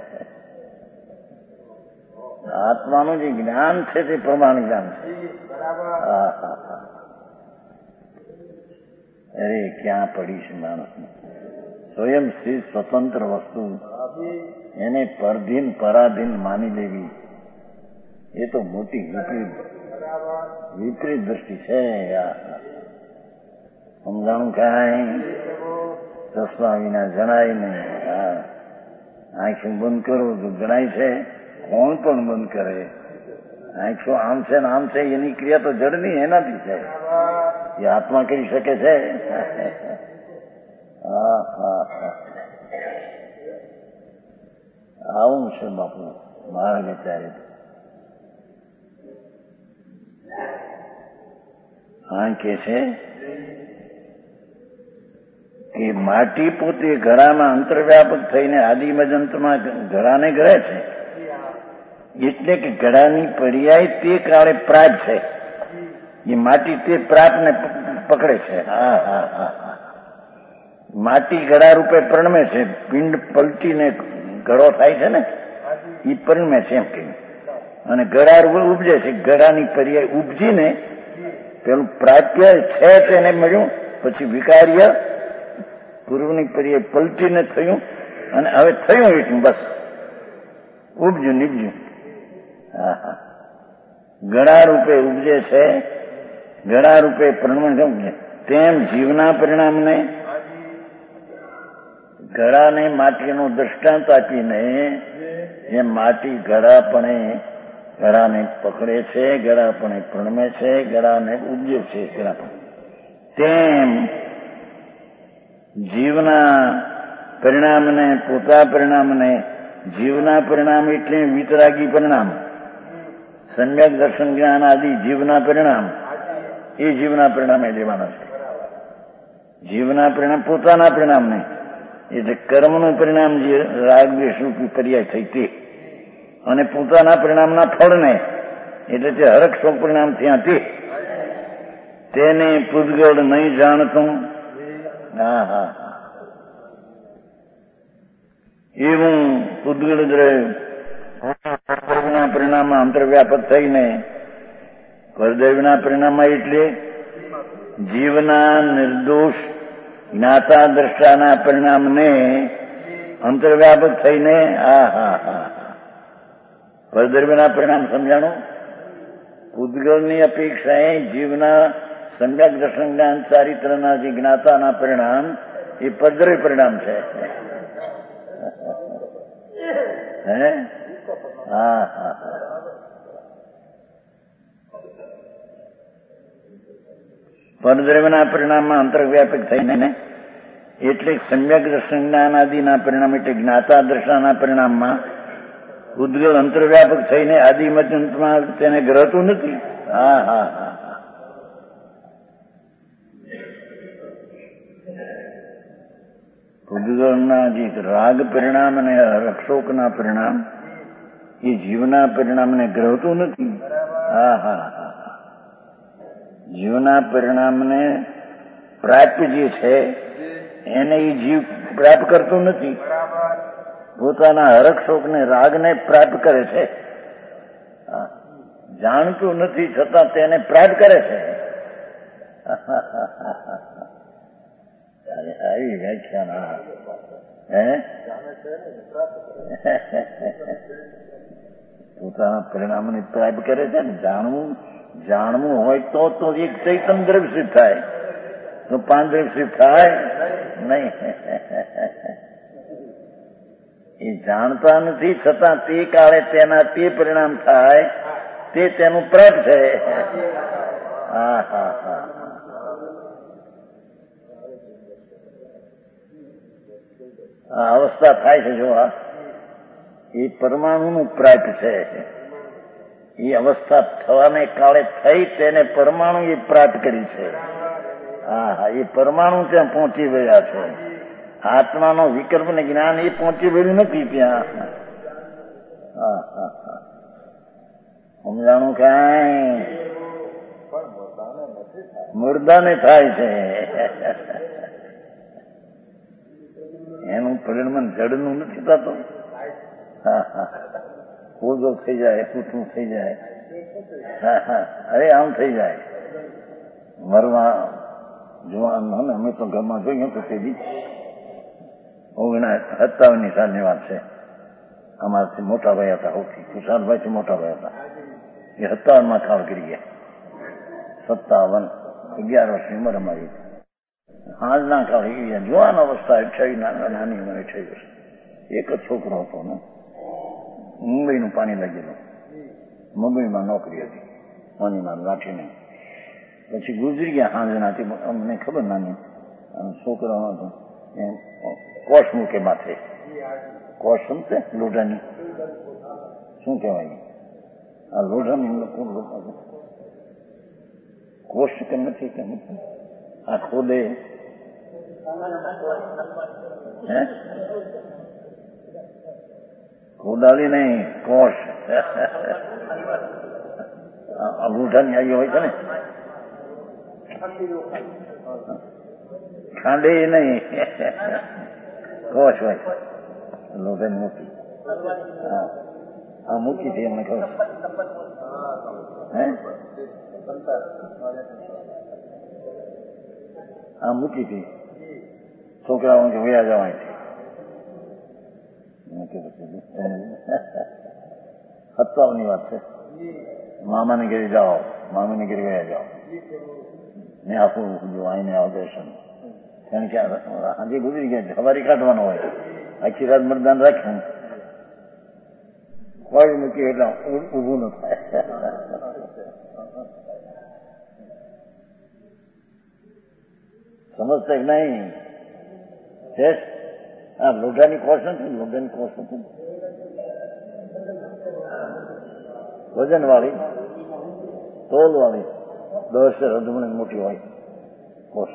આત્માનું જે જ્ઞાન છે તે પ્રમાણ જ્ઞાન છે. હા હા હા અરે ક્યાં પડી છે માણસને? સ્વયં સ્થિત સ્વતંત્ર વસ્તુ એને પરધીન પરાધીન માની લેવી એ તો મોટી વિપરીત દ્રષ્ટિ છે. સમજાણું કાંઈ? ચશ્મા વિના જણાય નહીં. આંખું બંધ કરો તો જણાય છે. કોણ પણ બંધ કરે? આંખો આમ છે ને આમ છે એની ક્રિયા તો જડની એનાથી છે. એ આત્મા કરી શકે છે? હા હા હા આવું છે બાપુ મારા વિચારે. આ કે છે કે માટી પોતે ઘડામાં અંતર્વ્યાપક થઈને આદિમજંતમાં ઘડાને ઘડે છે, એટલે કે ઘડાની પર્યાય તે કાળે પ્રાપ છે. એ માટી તે પ્રાપને પકડે છે. હા હા હા માટી ઘડા રૂપે પ્રણમે છે. પિંડ પલટીને ઘડો થાય છે ને, એ પરિણમે છે એમ કે. અને ઘડા રૂપે ઉપજે છે. ઘડાની પર્યાય ઉપજીને પેલું પ્રાપ્ય છે તેને મળ્યું, પછી વિકાર્ય પૂર્વની પર્યાય પલટીને થયું, અને હવે થયું એટલું બસ ઉપજ્યું નીપજ્યું. હા હા, ગળા રૂપે ઉપજે છે, ગળા રૂપે પરિણમે છે. તેમ જીવના પરિણામને ગળાને માટીનું દ્રષ્ટાંત આપીને એ માટી ગળાને પકડે છે, ગળાપણે પ્રણમે છે, ગળાને ઉપજે છે. તેમ જીવના પરિણામને, પોતા પરિણામને, જીવના પરિણામ એટલે વિતરાગી પરિણામ, સમ્યક દર્શન જ્ઞાન આદિ જીવના પરિણામ, એ જીવના પરિણામે લેવાના છે. જીવના પરિણામ પોતાના પરિણામ નહીં, એટલે કર્મનું પરિણામ જે રાગ દ્વેષ રૂપી પર્યાય થઈ તે, અને પોતાના પરિણામના ફળને એટલે જે હરખ સ્વ પરિણામ થયા તેને પૂતગળ નહીં જાણતું. હા હા, એવું પૂતગળ પરદેવના પરિણામમાં અંતર્વ્યાપક થઈને, પરદેવના પરિણામમાં એટલે જીવના નિર્દોષ જ્ઞાતા દ્રષ્ટાના પરિણામને અંતર્વ્યાપક થઈને, હા હા હા, પરદ્રવ્યના પરિણામ સમજાણું. પૂતગળની અપેક્ષાએ જીવના સમ્યક દર્શન જ્ઞાન ચારિત્રના જે જ્ઞાતાના પરિણામ એ પરદ્રવ્ય પરિણામ છે. હે હા હા, પરદ્રવ્યના પરિણામમાં અંતર્વ્યાપક થઈને એટલે સમ્યક દર્શન જ્ઞાન આદિના પરિણામ એટલે જ્ઞાતા દ્રષ્ટાના પરિણામમાં ઉદ્ગલ અંતર્વ્યાપક થઈને આદિમતમાં તેને ગ્રહતું નથી. હા હા હા, ઉદ્ગલના જે રાગ પરિણામ અને રક્ષોકના પરિણામ એ જીવના પરિણામને ગ્રહતું નથી. હા હા હા, જીવના પરિણામને પ્રાપ્ત જે છે એને એ જીવ પ્રાપ્ત કરતો નથી, પોતાના હરખ શોકને રાગને પ્રાપ્ત કરે છે. જાણતું નથી છતાં તેને પ્રાપ્ત કરે છે. આવી વ્યાખ્યા પોતાના પરિણામને પ્રાપ્ત કરે છે ને. જાણવું હોય તો એક ચૈતન દ્રવ્ય સિદ્ધ થાય, તો 5 દ્રવ્ય સિદ્ધ થાય નહીં. એ જાણતા નથી છતાં તે કાળે તેના તે પરિણામ થાય તે તેનું પ્રાપ્ત છે. હા હા હા, આ અવસ્થા થાય છે. જો એ પરમાણુનું પ્રાપ્ત છે. એ અવસ્થા થવાને કાળે થઈ તેને પરમાણુ એ પ્રાપ્ત કરી છે. હા હા, એ પરમાણુ ત્યાં પહોંચી ગયા છે. આત્માનો વિકલ્પ ને જ્ઞાન એ પહોંચી ગયું નથી ત્યાં. હા હા હા, સમજાણું કાંઈ? મુર્દાને થાય છે. એનું પરિણામ જડનું નથી થતું. હા હા, પૂજો થઈ જાય, પૂઠું થઈ જાય. હા હા, અરે આમ થઈ જાય. મરવા જોવાનું ને અમે તો ઘરમાં જોઈએ તો તે બી 57 સાલની વાત છે. અમારાથી મોટા ભાઈ હતા, સૌથી ખુશાલભાઈથી મોટા ભાઈ હતા. એ 57 કાળ કરી ગયા. 57, 11 વર્ષની ઉંમર અમારી. હાલના કાળ એ જુવાન અવસ્થા 28 નાની ઉંમરે 28 વર્ષ. એક જ છોકરો હતો ને, મુંબઈનું પાણી લાગેલું. મુંબઈમાં નોકરી હતી, મનીમાં ગાંઠીને. પછી ગુજરી ગયા હાંજનાથી. અમને ખબર નાની છોકરાઓ હતો કોષ મૂકે માથે. કોષ સમજે લોઢાની શું કહેવાય? આ લોઢાની કોષ કે નથી કે નથી આ ખોદે ખોદાળી નહીં, કોષ. લોઢાની આવી હોય છે ને, ખાંડે નહીં, કોષ હોય લોઢાની મૂકી. હા, મૂકી છે એમને ખબર. હા, મૂકી હતી. છોકરાઓ વયા જવાય છે. સત્તાવની વાત છે. મામાને ઘેરે જાઓ, મામીને ઘેરે ગયા જાઓ ને આખું જો આઈને ઓપરેશન કારણ કે આજે ગુજરી ગયા સવારી કાઢવાનો હોય, આખી રાત મતદાન રાખ્યું કોઈ મૂકી એટલે ઊભું ન થાય. સમજતા કે નહીં? હા, લોઢાની કોષ નથી, લોઢાની કોષ નથી, વજન વાળી તોલ વાળી 10 અધમણી મોટી હોય કોષ.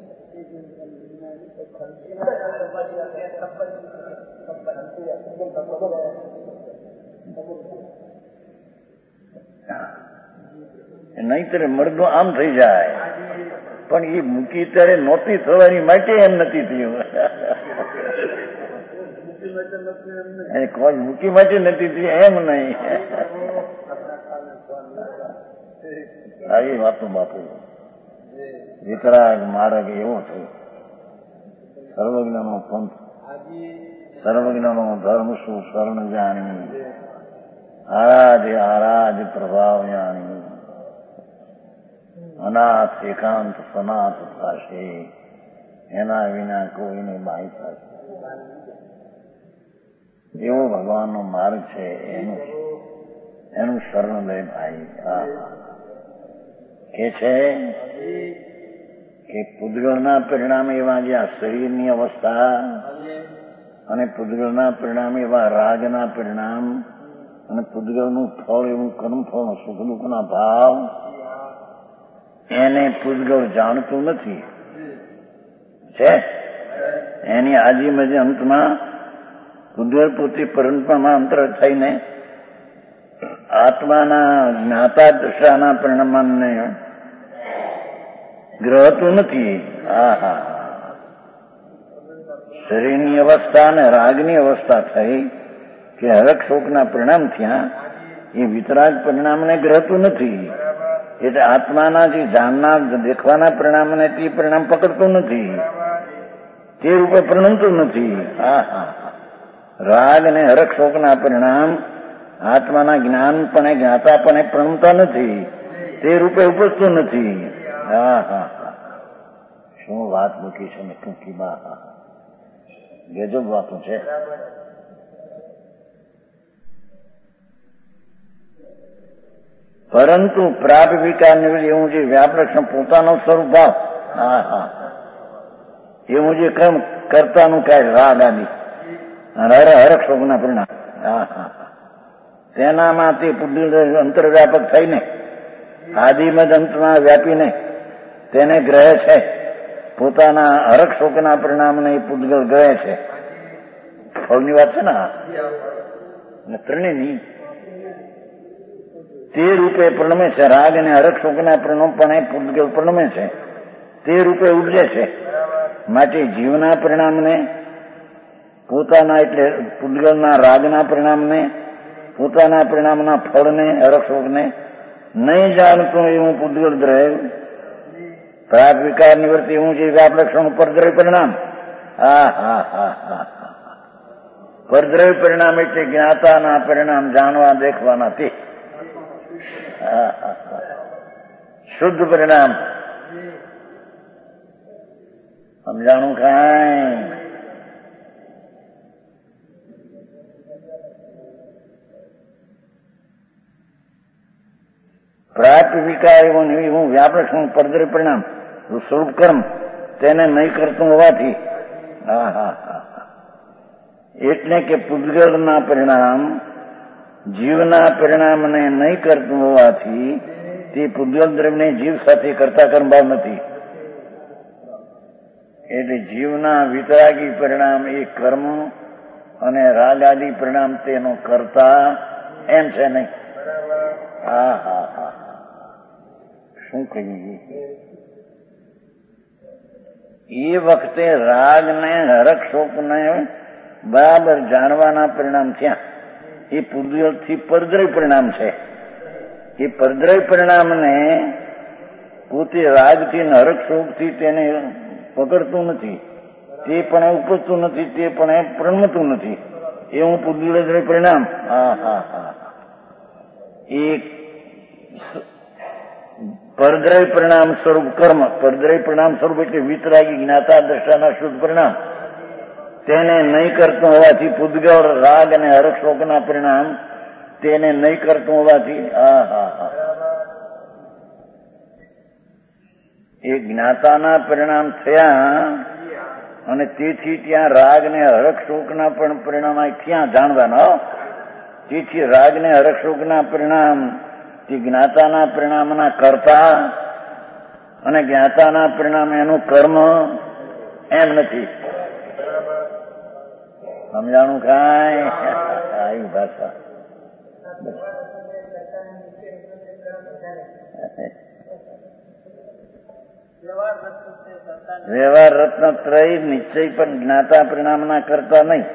નહીતર મરદો આમ થઈ જાય, પણ એ મૂકી ત્યારે નહોતી થવાની માટે એમ નથી થયું. કોઈ મૂકી માટે નથી થયું એમ નહીં. આવી વાતો બાપુ વિતરાગ માર્ગ એવો થયો. સર્વજ્ઞનો પંથ, સર્વજ્ઞનો ધર્મ શું શરણ જાણી, આરાધ આરાધ પ્રભાવ જાણી, અનાથ એકાંત સનાથ થશે, એના વિના કોઈને બાઈ થશે. એવો ભગવાનનો માર્ગ છે, એનું શરણ લે ભાઈ. કે છે કે પૂતગળના પરિણામે એવા જે આ શરીરની અવસ્થા અને પૂતગળના પરિણામે એવા રાગના પરિણામ અને પૂતગળનું ફળ એવું કર્મફળ સુખ દુઃખના ભાવ એને પૂતગળ જાણતું નથી. છે એની આજીમજી અંતમાં પૂતગળ પોતે પરંપરામાં અંતર થઈને આત્માના જ્ઞાતા દશાના પરિણામને ગ્રહતું નથી. શરીરની અવસ્થા અને રાગની અવસ્થા થઈ કે હરક શોકના પરિણામ થયા, એ વિતરાગ પરિણામને ગ્રહતું નથી. એટલે આત્માના જે જાણના દેખવાના પરિણામને તે પરિણામ પકડતું નથી, તે રૂપે પ્રણમતું નથી. રાગ અને હરક શોકના પરિણામ આત્માના જ્ઞાનપણે જ્ઞાતાપણે પ્રણમતા નથી, તે રૂપે ઉપજતું નથી. શું વાત મૂકી છે ને ટૂંકીમાં ગજબ વાતો છે. પરંતુ પ્રાપ વિકાર નિવૃત્તિ એવું જે વ્યાપલક્ષણ પોતાનો સ્વરૂપ ભાવ, એવું જે કર્મ કરતાનું કાંઈ રાગ આદિ હરક શોકના પરિણામ તેનામાં તે અંતરવ્યાપક થઈને આદિમદ અંતમાં વ્યાપીને તેને ગ્રહે છે. પોતાના હરક શોકના પરિણામને એ પૂતગળ ગ્રહે છે. ફળની વાત છે ને ત્રણેયની તે રૂપે પ્રણમે છે. રાગ અને હરક શોકના પરિણામપણે પૂતગળ પ્રણમે છે, તે રૂપે ઉપજે છે. માટે જીવના પરિણામને પોતાના એટલે પૂતગળના રાગના પરિણામને પોતાના પરિણામના ફળને હરક શોકને નહીં જાણતું એવું પૂતગળ દ્રય પ્રાગ વિકાર નિવૃત્તિ એવું જે વ્યાપલક્ષણ પરદ્રવ્ય પરિણામ. પરદ્રવ્ય પરિણામ એટલે જ્ઞાતાના પરિણામ જાણવા દેખવાના તે શુદ્ધ પરિણામ સમજાણું કાંઈ. પ્રાપ્ત વિકાર એવું વ્યાપલક્ષણ પરદ્રવ્ય પરિણામ સ્વરૂપ કર્મ તેને નહીં કરતું હોવાથી એટલે કે પૂતગળના પરિણામ જીવના પરિણામને નહીં કરતું હોવાથી તે પૂતગળ દ્રવ્યને જીવ સાથે કરતા કર્મભાવ નથી. એટલે જીવના વિતરાગી પરિણામ એ કર્મ અને રાગાદી પરિણામ તેનો કરતા એમ છે નહીં. શું કહીએ? એ વખતે રાગને હરક શોકને બરાબર જાણવાના પરિણામ થયા. એ પૂતગળથી પરદ્રવ્ય પરિણામ છે. એ પરદ્રવ્ય પરિણામને પોતે રાગથી હરક શોકથી તેને પકડતું નથી, તે પણ ઉપજતું નથી, તે પણ પ્રણમતું નથી. એવું પૂતગળ પરિણામ એક પરદ્રવ્ય પરિણામ સ્વરૂપ કર્મ, પરદ્રવ્ય પરિણામ સ્વરૂપ એટલે વિતરાગી જ્ઞાતા દ્રષ્ટાના શુદ્ધ પરિણામ, તેને નહીં કરતું હોવાથી પૂદગલ રાગ અને હર્ષ શોકના પરિણામ તેને નહીં કરતું હોવાથી એ જ્ઞાતાના પરિણામ થયા અને તેથી ત્યાં રાગ ને હરખ શોકના પણ પરિણામ ક્યાં જાણવાના. તેથી રાગ ને હરખ શોકના પરિણામ તે જ્ઞાતાના પરિણામના કરતા અને જ્ઞાતાના પરિણામ એનું કર્મ એમ નથી. સમજાણું કાંઈ? આવી ભાષા વ્યવહાર રત્નત્રય નિશ્ચય પણ જ્ઞાતા પરિણામના કરતા નહીં.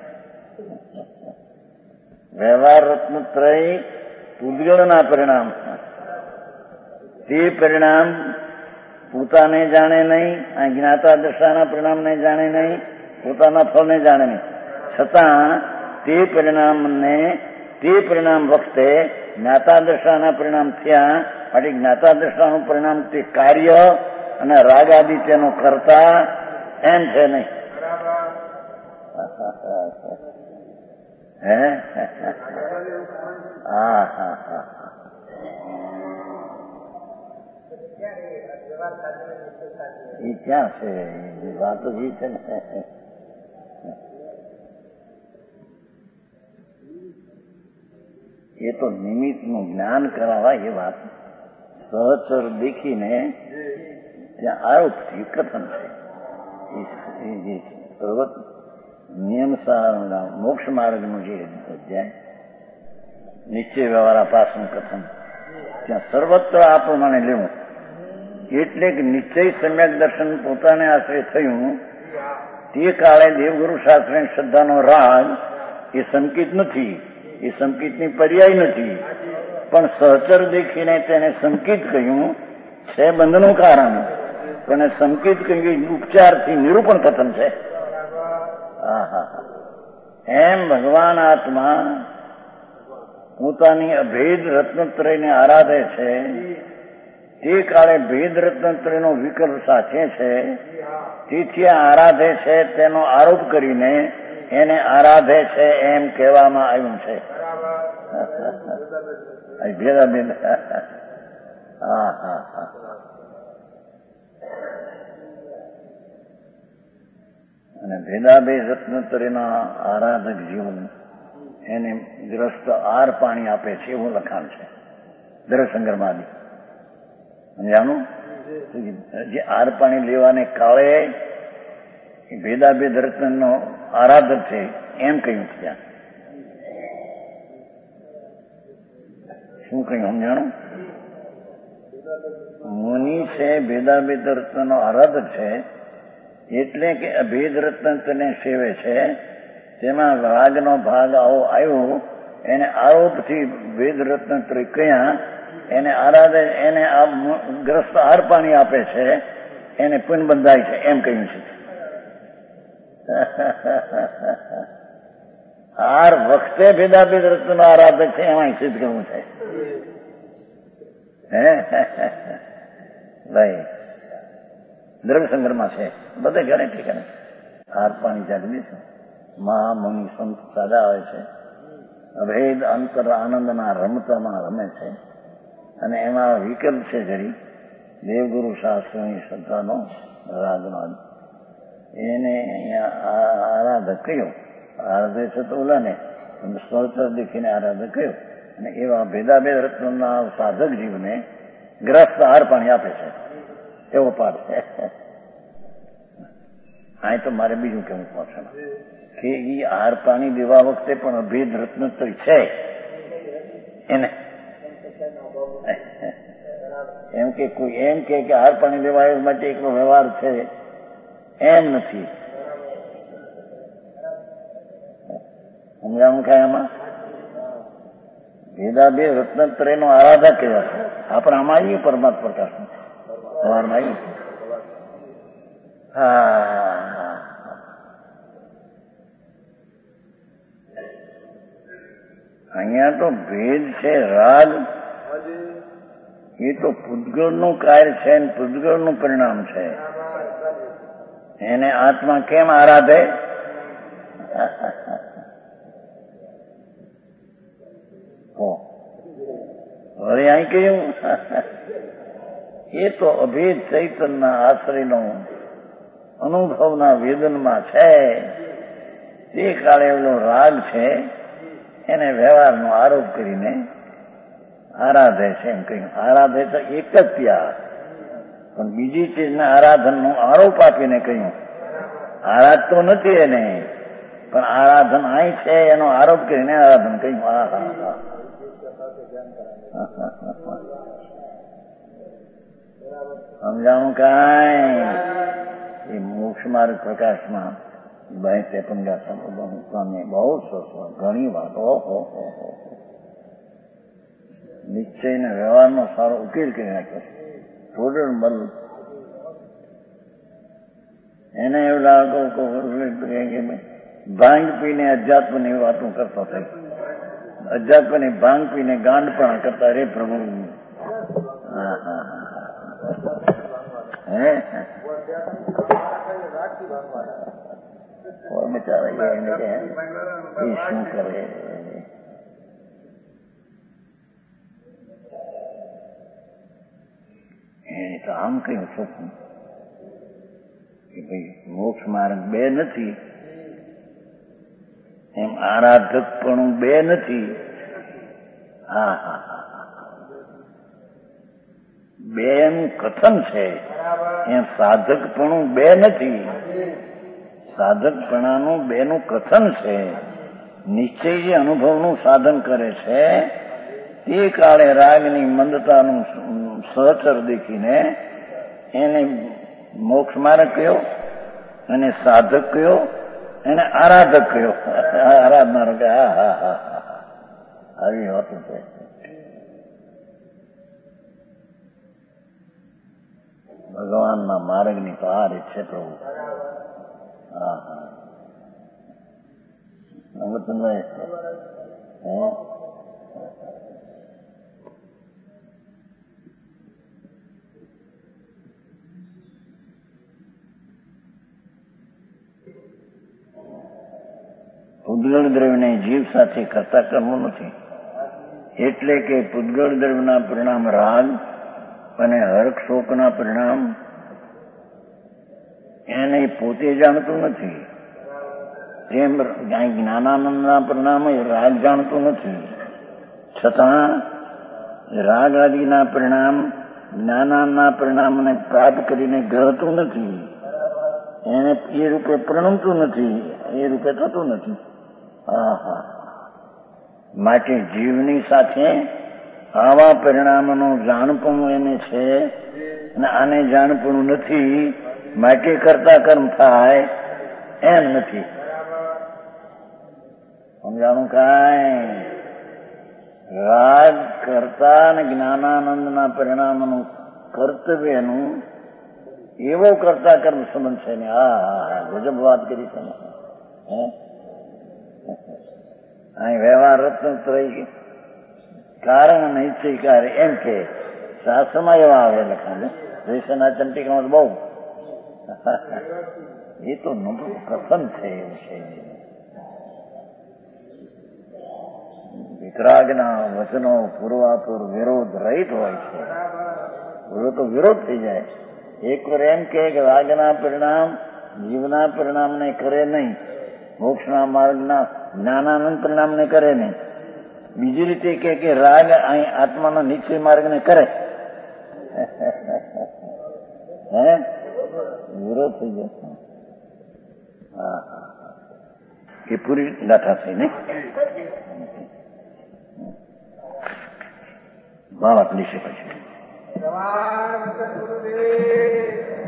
વ્યવહાર રત્નત્રય પૂદગલના પરિણામ, તે પરિણામ પોતાને જાણે નહીં, આ જ્ઞાતા દશાના પરિણામને જાણે નહીં, પોતાના ફળને જાણે નહીં, છતાં તે પરિણામ વખતે જ્ઞાતા દશાના પરિણામ થયા માટે જ્ઞાતા દશાનું પરિણામ તે કાર્ય અને રાગ આદિ તેનો કરતા એમ છે નહીં. હે હા હા હા એ ક્યાં છે વાતો જે છે ને એ તો નિમિત્તનું જ્ઞાન કરાવવા એ વાત સહચર દેખીને ત્યાં આરોપથી કથન છે. સર્વત નિયમ મોક્ષ માર્ગનું જે અધ્યાય નિશ્ચય વ્યવહાર પાસનું કથન ત્યાં સર્વત્ર આ પ્રમાણે લેવું. એટલે કે નિશ્ચય સમ્યક દર્શન પોતાને આશ્રય થયું તે કાળે દેવગુરુ શાસ્ત્રની શ્રદ્ધાનો રાગ એ સંકિત નથી, એ સંકિતની પર્યાય નથી, પણ સહચર દેખીને તેને સંકિત કહ્યું છે બંધનું કારણ, પણ એ સંકિત કહ્યું ઉપચારથી નિરૂપણ કથન છે. એમ ભગવાન આત્મા પોતાની અભેદ રત્નત્રયને આરાધે છે તે કાળે ભેદ રત્નત્રયનો વિકલ્પ સાચે છે, તેથી આરાધે છે તેનો આરોપ કરીને એને આરાધે છે એમ કહેવામાં આવ્યું છે. ભેદાભેદ હા હા હા અને ભેદાભેદ રત્નત્રયના આરાધક જીવન એને ગ્રસ્ત આર પાણી આપે છે એવું લખાણ છે દ્રસંગ્રહમાં. સમજાણું? જે આર પાણી લેવાને કાળે ભેદાભેદ રત્નનો આરાધક છે એમ કહ્યું છે. ત્યાં શું કહ્યું સમજાણું? મુનિ છે ભેદાભેદ રત્નનો આરાધક છે એટલે કે અભેદ રત્ન તેને સેવે છે, તેમાં રાગનો ભાગ આવો આવ્યો એને આરોપથી ભેદ રત્ન કયા એને આરાધે, એને આ ગ્રસ્ત આર પાણી આપે છે એને પુન બંધાય છે એમ કહ્યું છે. આર વખતે ભેદાભેદ રત્નનો આરાધક છે એમાં સિદ્ધ કરવું છે. હે ભાઈ દ્રવ્ય સંગ્રહમાં છે બધે ઘણે ઠીકાને આર પાણી જાગવી છે. મહામુનિ સંત સાદા આવે છે, અભેદ અંતર આનંદના રમતામાં રમે છે અને એમાં વિકલ્પ છે જરી દેવગુરુ શાસ્ત્રની શ્રદ્ધાનો રાગનો એને અહીંયા આરાધક કયો આરાધે છે તો ઓલાને સ્વતંત્ર દેખીને આરાધક કયો અને એવા ભેદાભેદ રત્નના સાધક જીવને ગ્રસ્ત આહાર પાણી આપે છે એવો પાઠ છે. અહીં તો મારે બીજું કેવું પહોંચવાનું કે એ આહાર પાણી દેવા વખતે પણ અભેદ રત્નોત્તર છે એને એમ કે કોઈ એમ કે આહાર પાણી લેવા માટે એકનો વ્યવહાર છે એમ નથી. સમજાવું કાંઈ આમાં ભેદાભેદ રત્નત્રયનો આરાધક કહેવાય છે. આપણે આમાં આવીએ પરમાત્મ પ્રકાશ સવારમાં આવી અહીંયા તો ભેદ છે. રાગ એ તો પૂતગળનું કાર્ય છે અને પૂતગળનું પરિણામ છે. એને આત્મા કેમ આરાધે? હવે અહીં કહ્યું એ તો અભેદ ચૈતનના આશ્રયનો અનુભવના વેદનમાં છે. તે કાળે એનો રાગ છે એને વ્યવહારનો આરોપ કરીને આરાધે છે એમ કહ્યું. આરાધે તો એક જ ત્યાં, પણ બીજી ચીજને આરાધનનો આરોપ આપીને કહ્યું આરાધતો નથી એને, પણ આરાધન અહીં છે એનો આરોપ કરીને આરાધન કહ્યું. સમજાણું કાંઈ? એ મોક્ષ માર્ગ પ્રકાશમાં 52 સ્વામી બહુ સરસ ઘણી વાત. ઓહો નિશ્ચય ને વ્યવહારનો સારો ઉકેલ કરી નાખ્યો. થોડું બલ એને એવું લાગો ભાંગ પીને અધ્યાત્મની વાતો કરતો થઈ. અધ્યાત્મની ભાંગ પીને ગાંડપણા કરતા રે પ્રભુ. હે બિચારા એને એ શું કરે? એને તો આમ કહ્યું છું કે ભાઈ મોક્ષ માર્ગ બે નથી, એમ આરાધક પણ બે નથી. બે નું કથન છે, એમ સાધક પણ બે નથી. સાધકપણાનું બેનું કથન છે. નિશ્ચય જે અનુભવનું સાધન કરે છે તે કાળે રાગની મંદતાનું સહચર દેખીને એને મોક્ષ માર્ગ કયો અને સાધક કયો એને આરાધક કયો. આરાધનારો કે આવી હોતું છે. ભગવાનના માર્ગની તો આ રીત છે પ્રભુ. પૂતગળ દ્રવ્યને જીવ સાથે કરતા કરવું નથી. એટલે કે પૂતગળ દ્રવ્યના પરિણામ રાગ અને હર્ષ શોકના પરિણામ એને પોતે જાણતું નથી. જેમ જ્ઞાનાનંદના પરિણામે રાગ જાણતું નથી, છતાં રાગ આદિના પરિણામ જ્ઞાનાના પરિણામને પ્રાપ્ત કરીને ગ્રહતું નથી. એને એ રૂપે પ્રણમતું નથી, એ રૂપે થતું નથી. માટે જીવની સાથે આવા પરિણામનું જાણપણું એને છે અને આને જાણપણું નથી. માટે કરતા કર્મ થાય એમ નથી. સમજાણું કાંઈ? રાગ કરતા અને જ્ઞાનાનંદના પરિણામનું કર્તવ્યનું એવો કરતા કર્મ સંબંધ છે ને. ગજબ વાત કરી છે ને. અહીં વ્યવહાર રત્ન રહી કારણ અને નિશ્ચય કાર્ય એમ કે શાસ્ત્રમાં એવા આવે લખાણ રેશના ચંટિકામાં બહુ એ તો કથન છે. એવું છે વિતરાગના વચનો પૂર્વાપુર વિરોધ રહિત હોય છે. તો વિરોધ થઈ જાય. એક વાર એમ કે રાગના પરિણામ જીવના પરિણામને કરે નહીં, મોક્ષના માર્ગના જ્ઞાનાનંદ પરિણામને કરે નહીં. બીજી રીતે કે રાગ અહીં આત્માના નિશ્ચય માર્ગને કરે. હે વિરોધ થઈ જશે. એ પૂરી ગાથા થઈ ને. બાળક લીશે પછી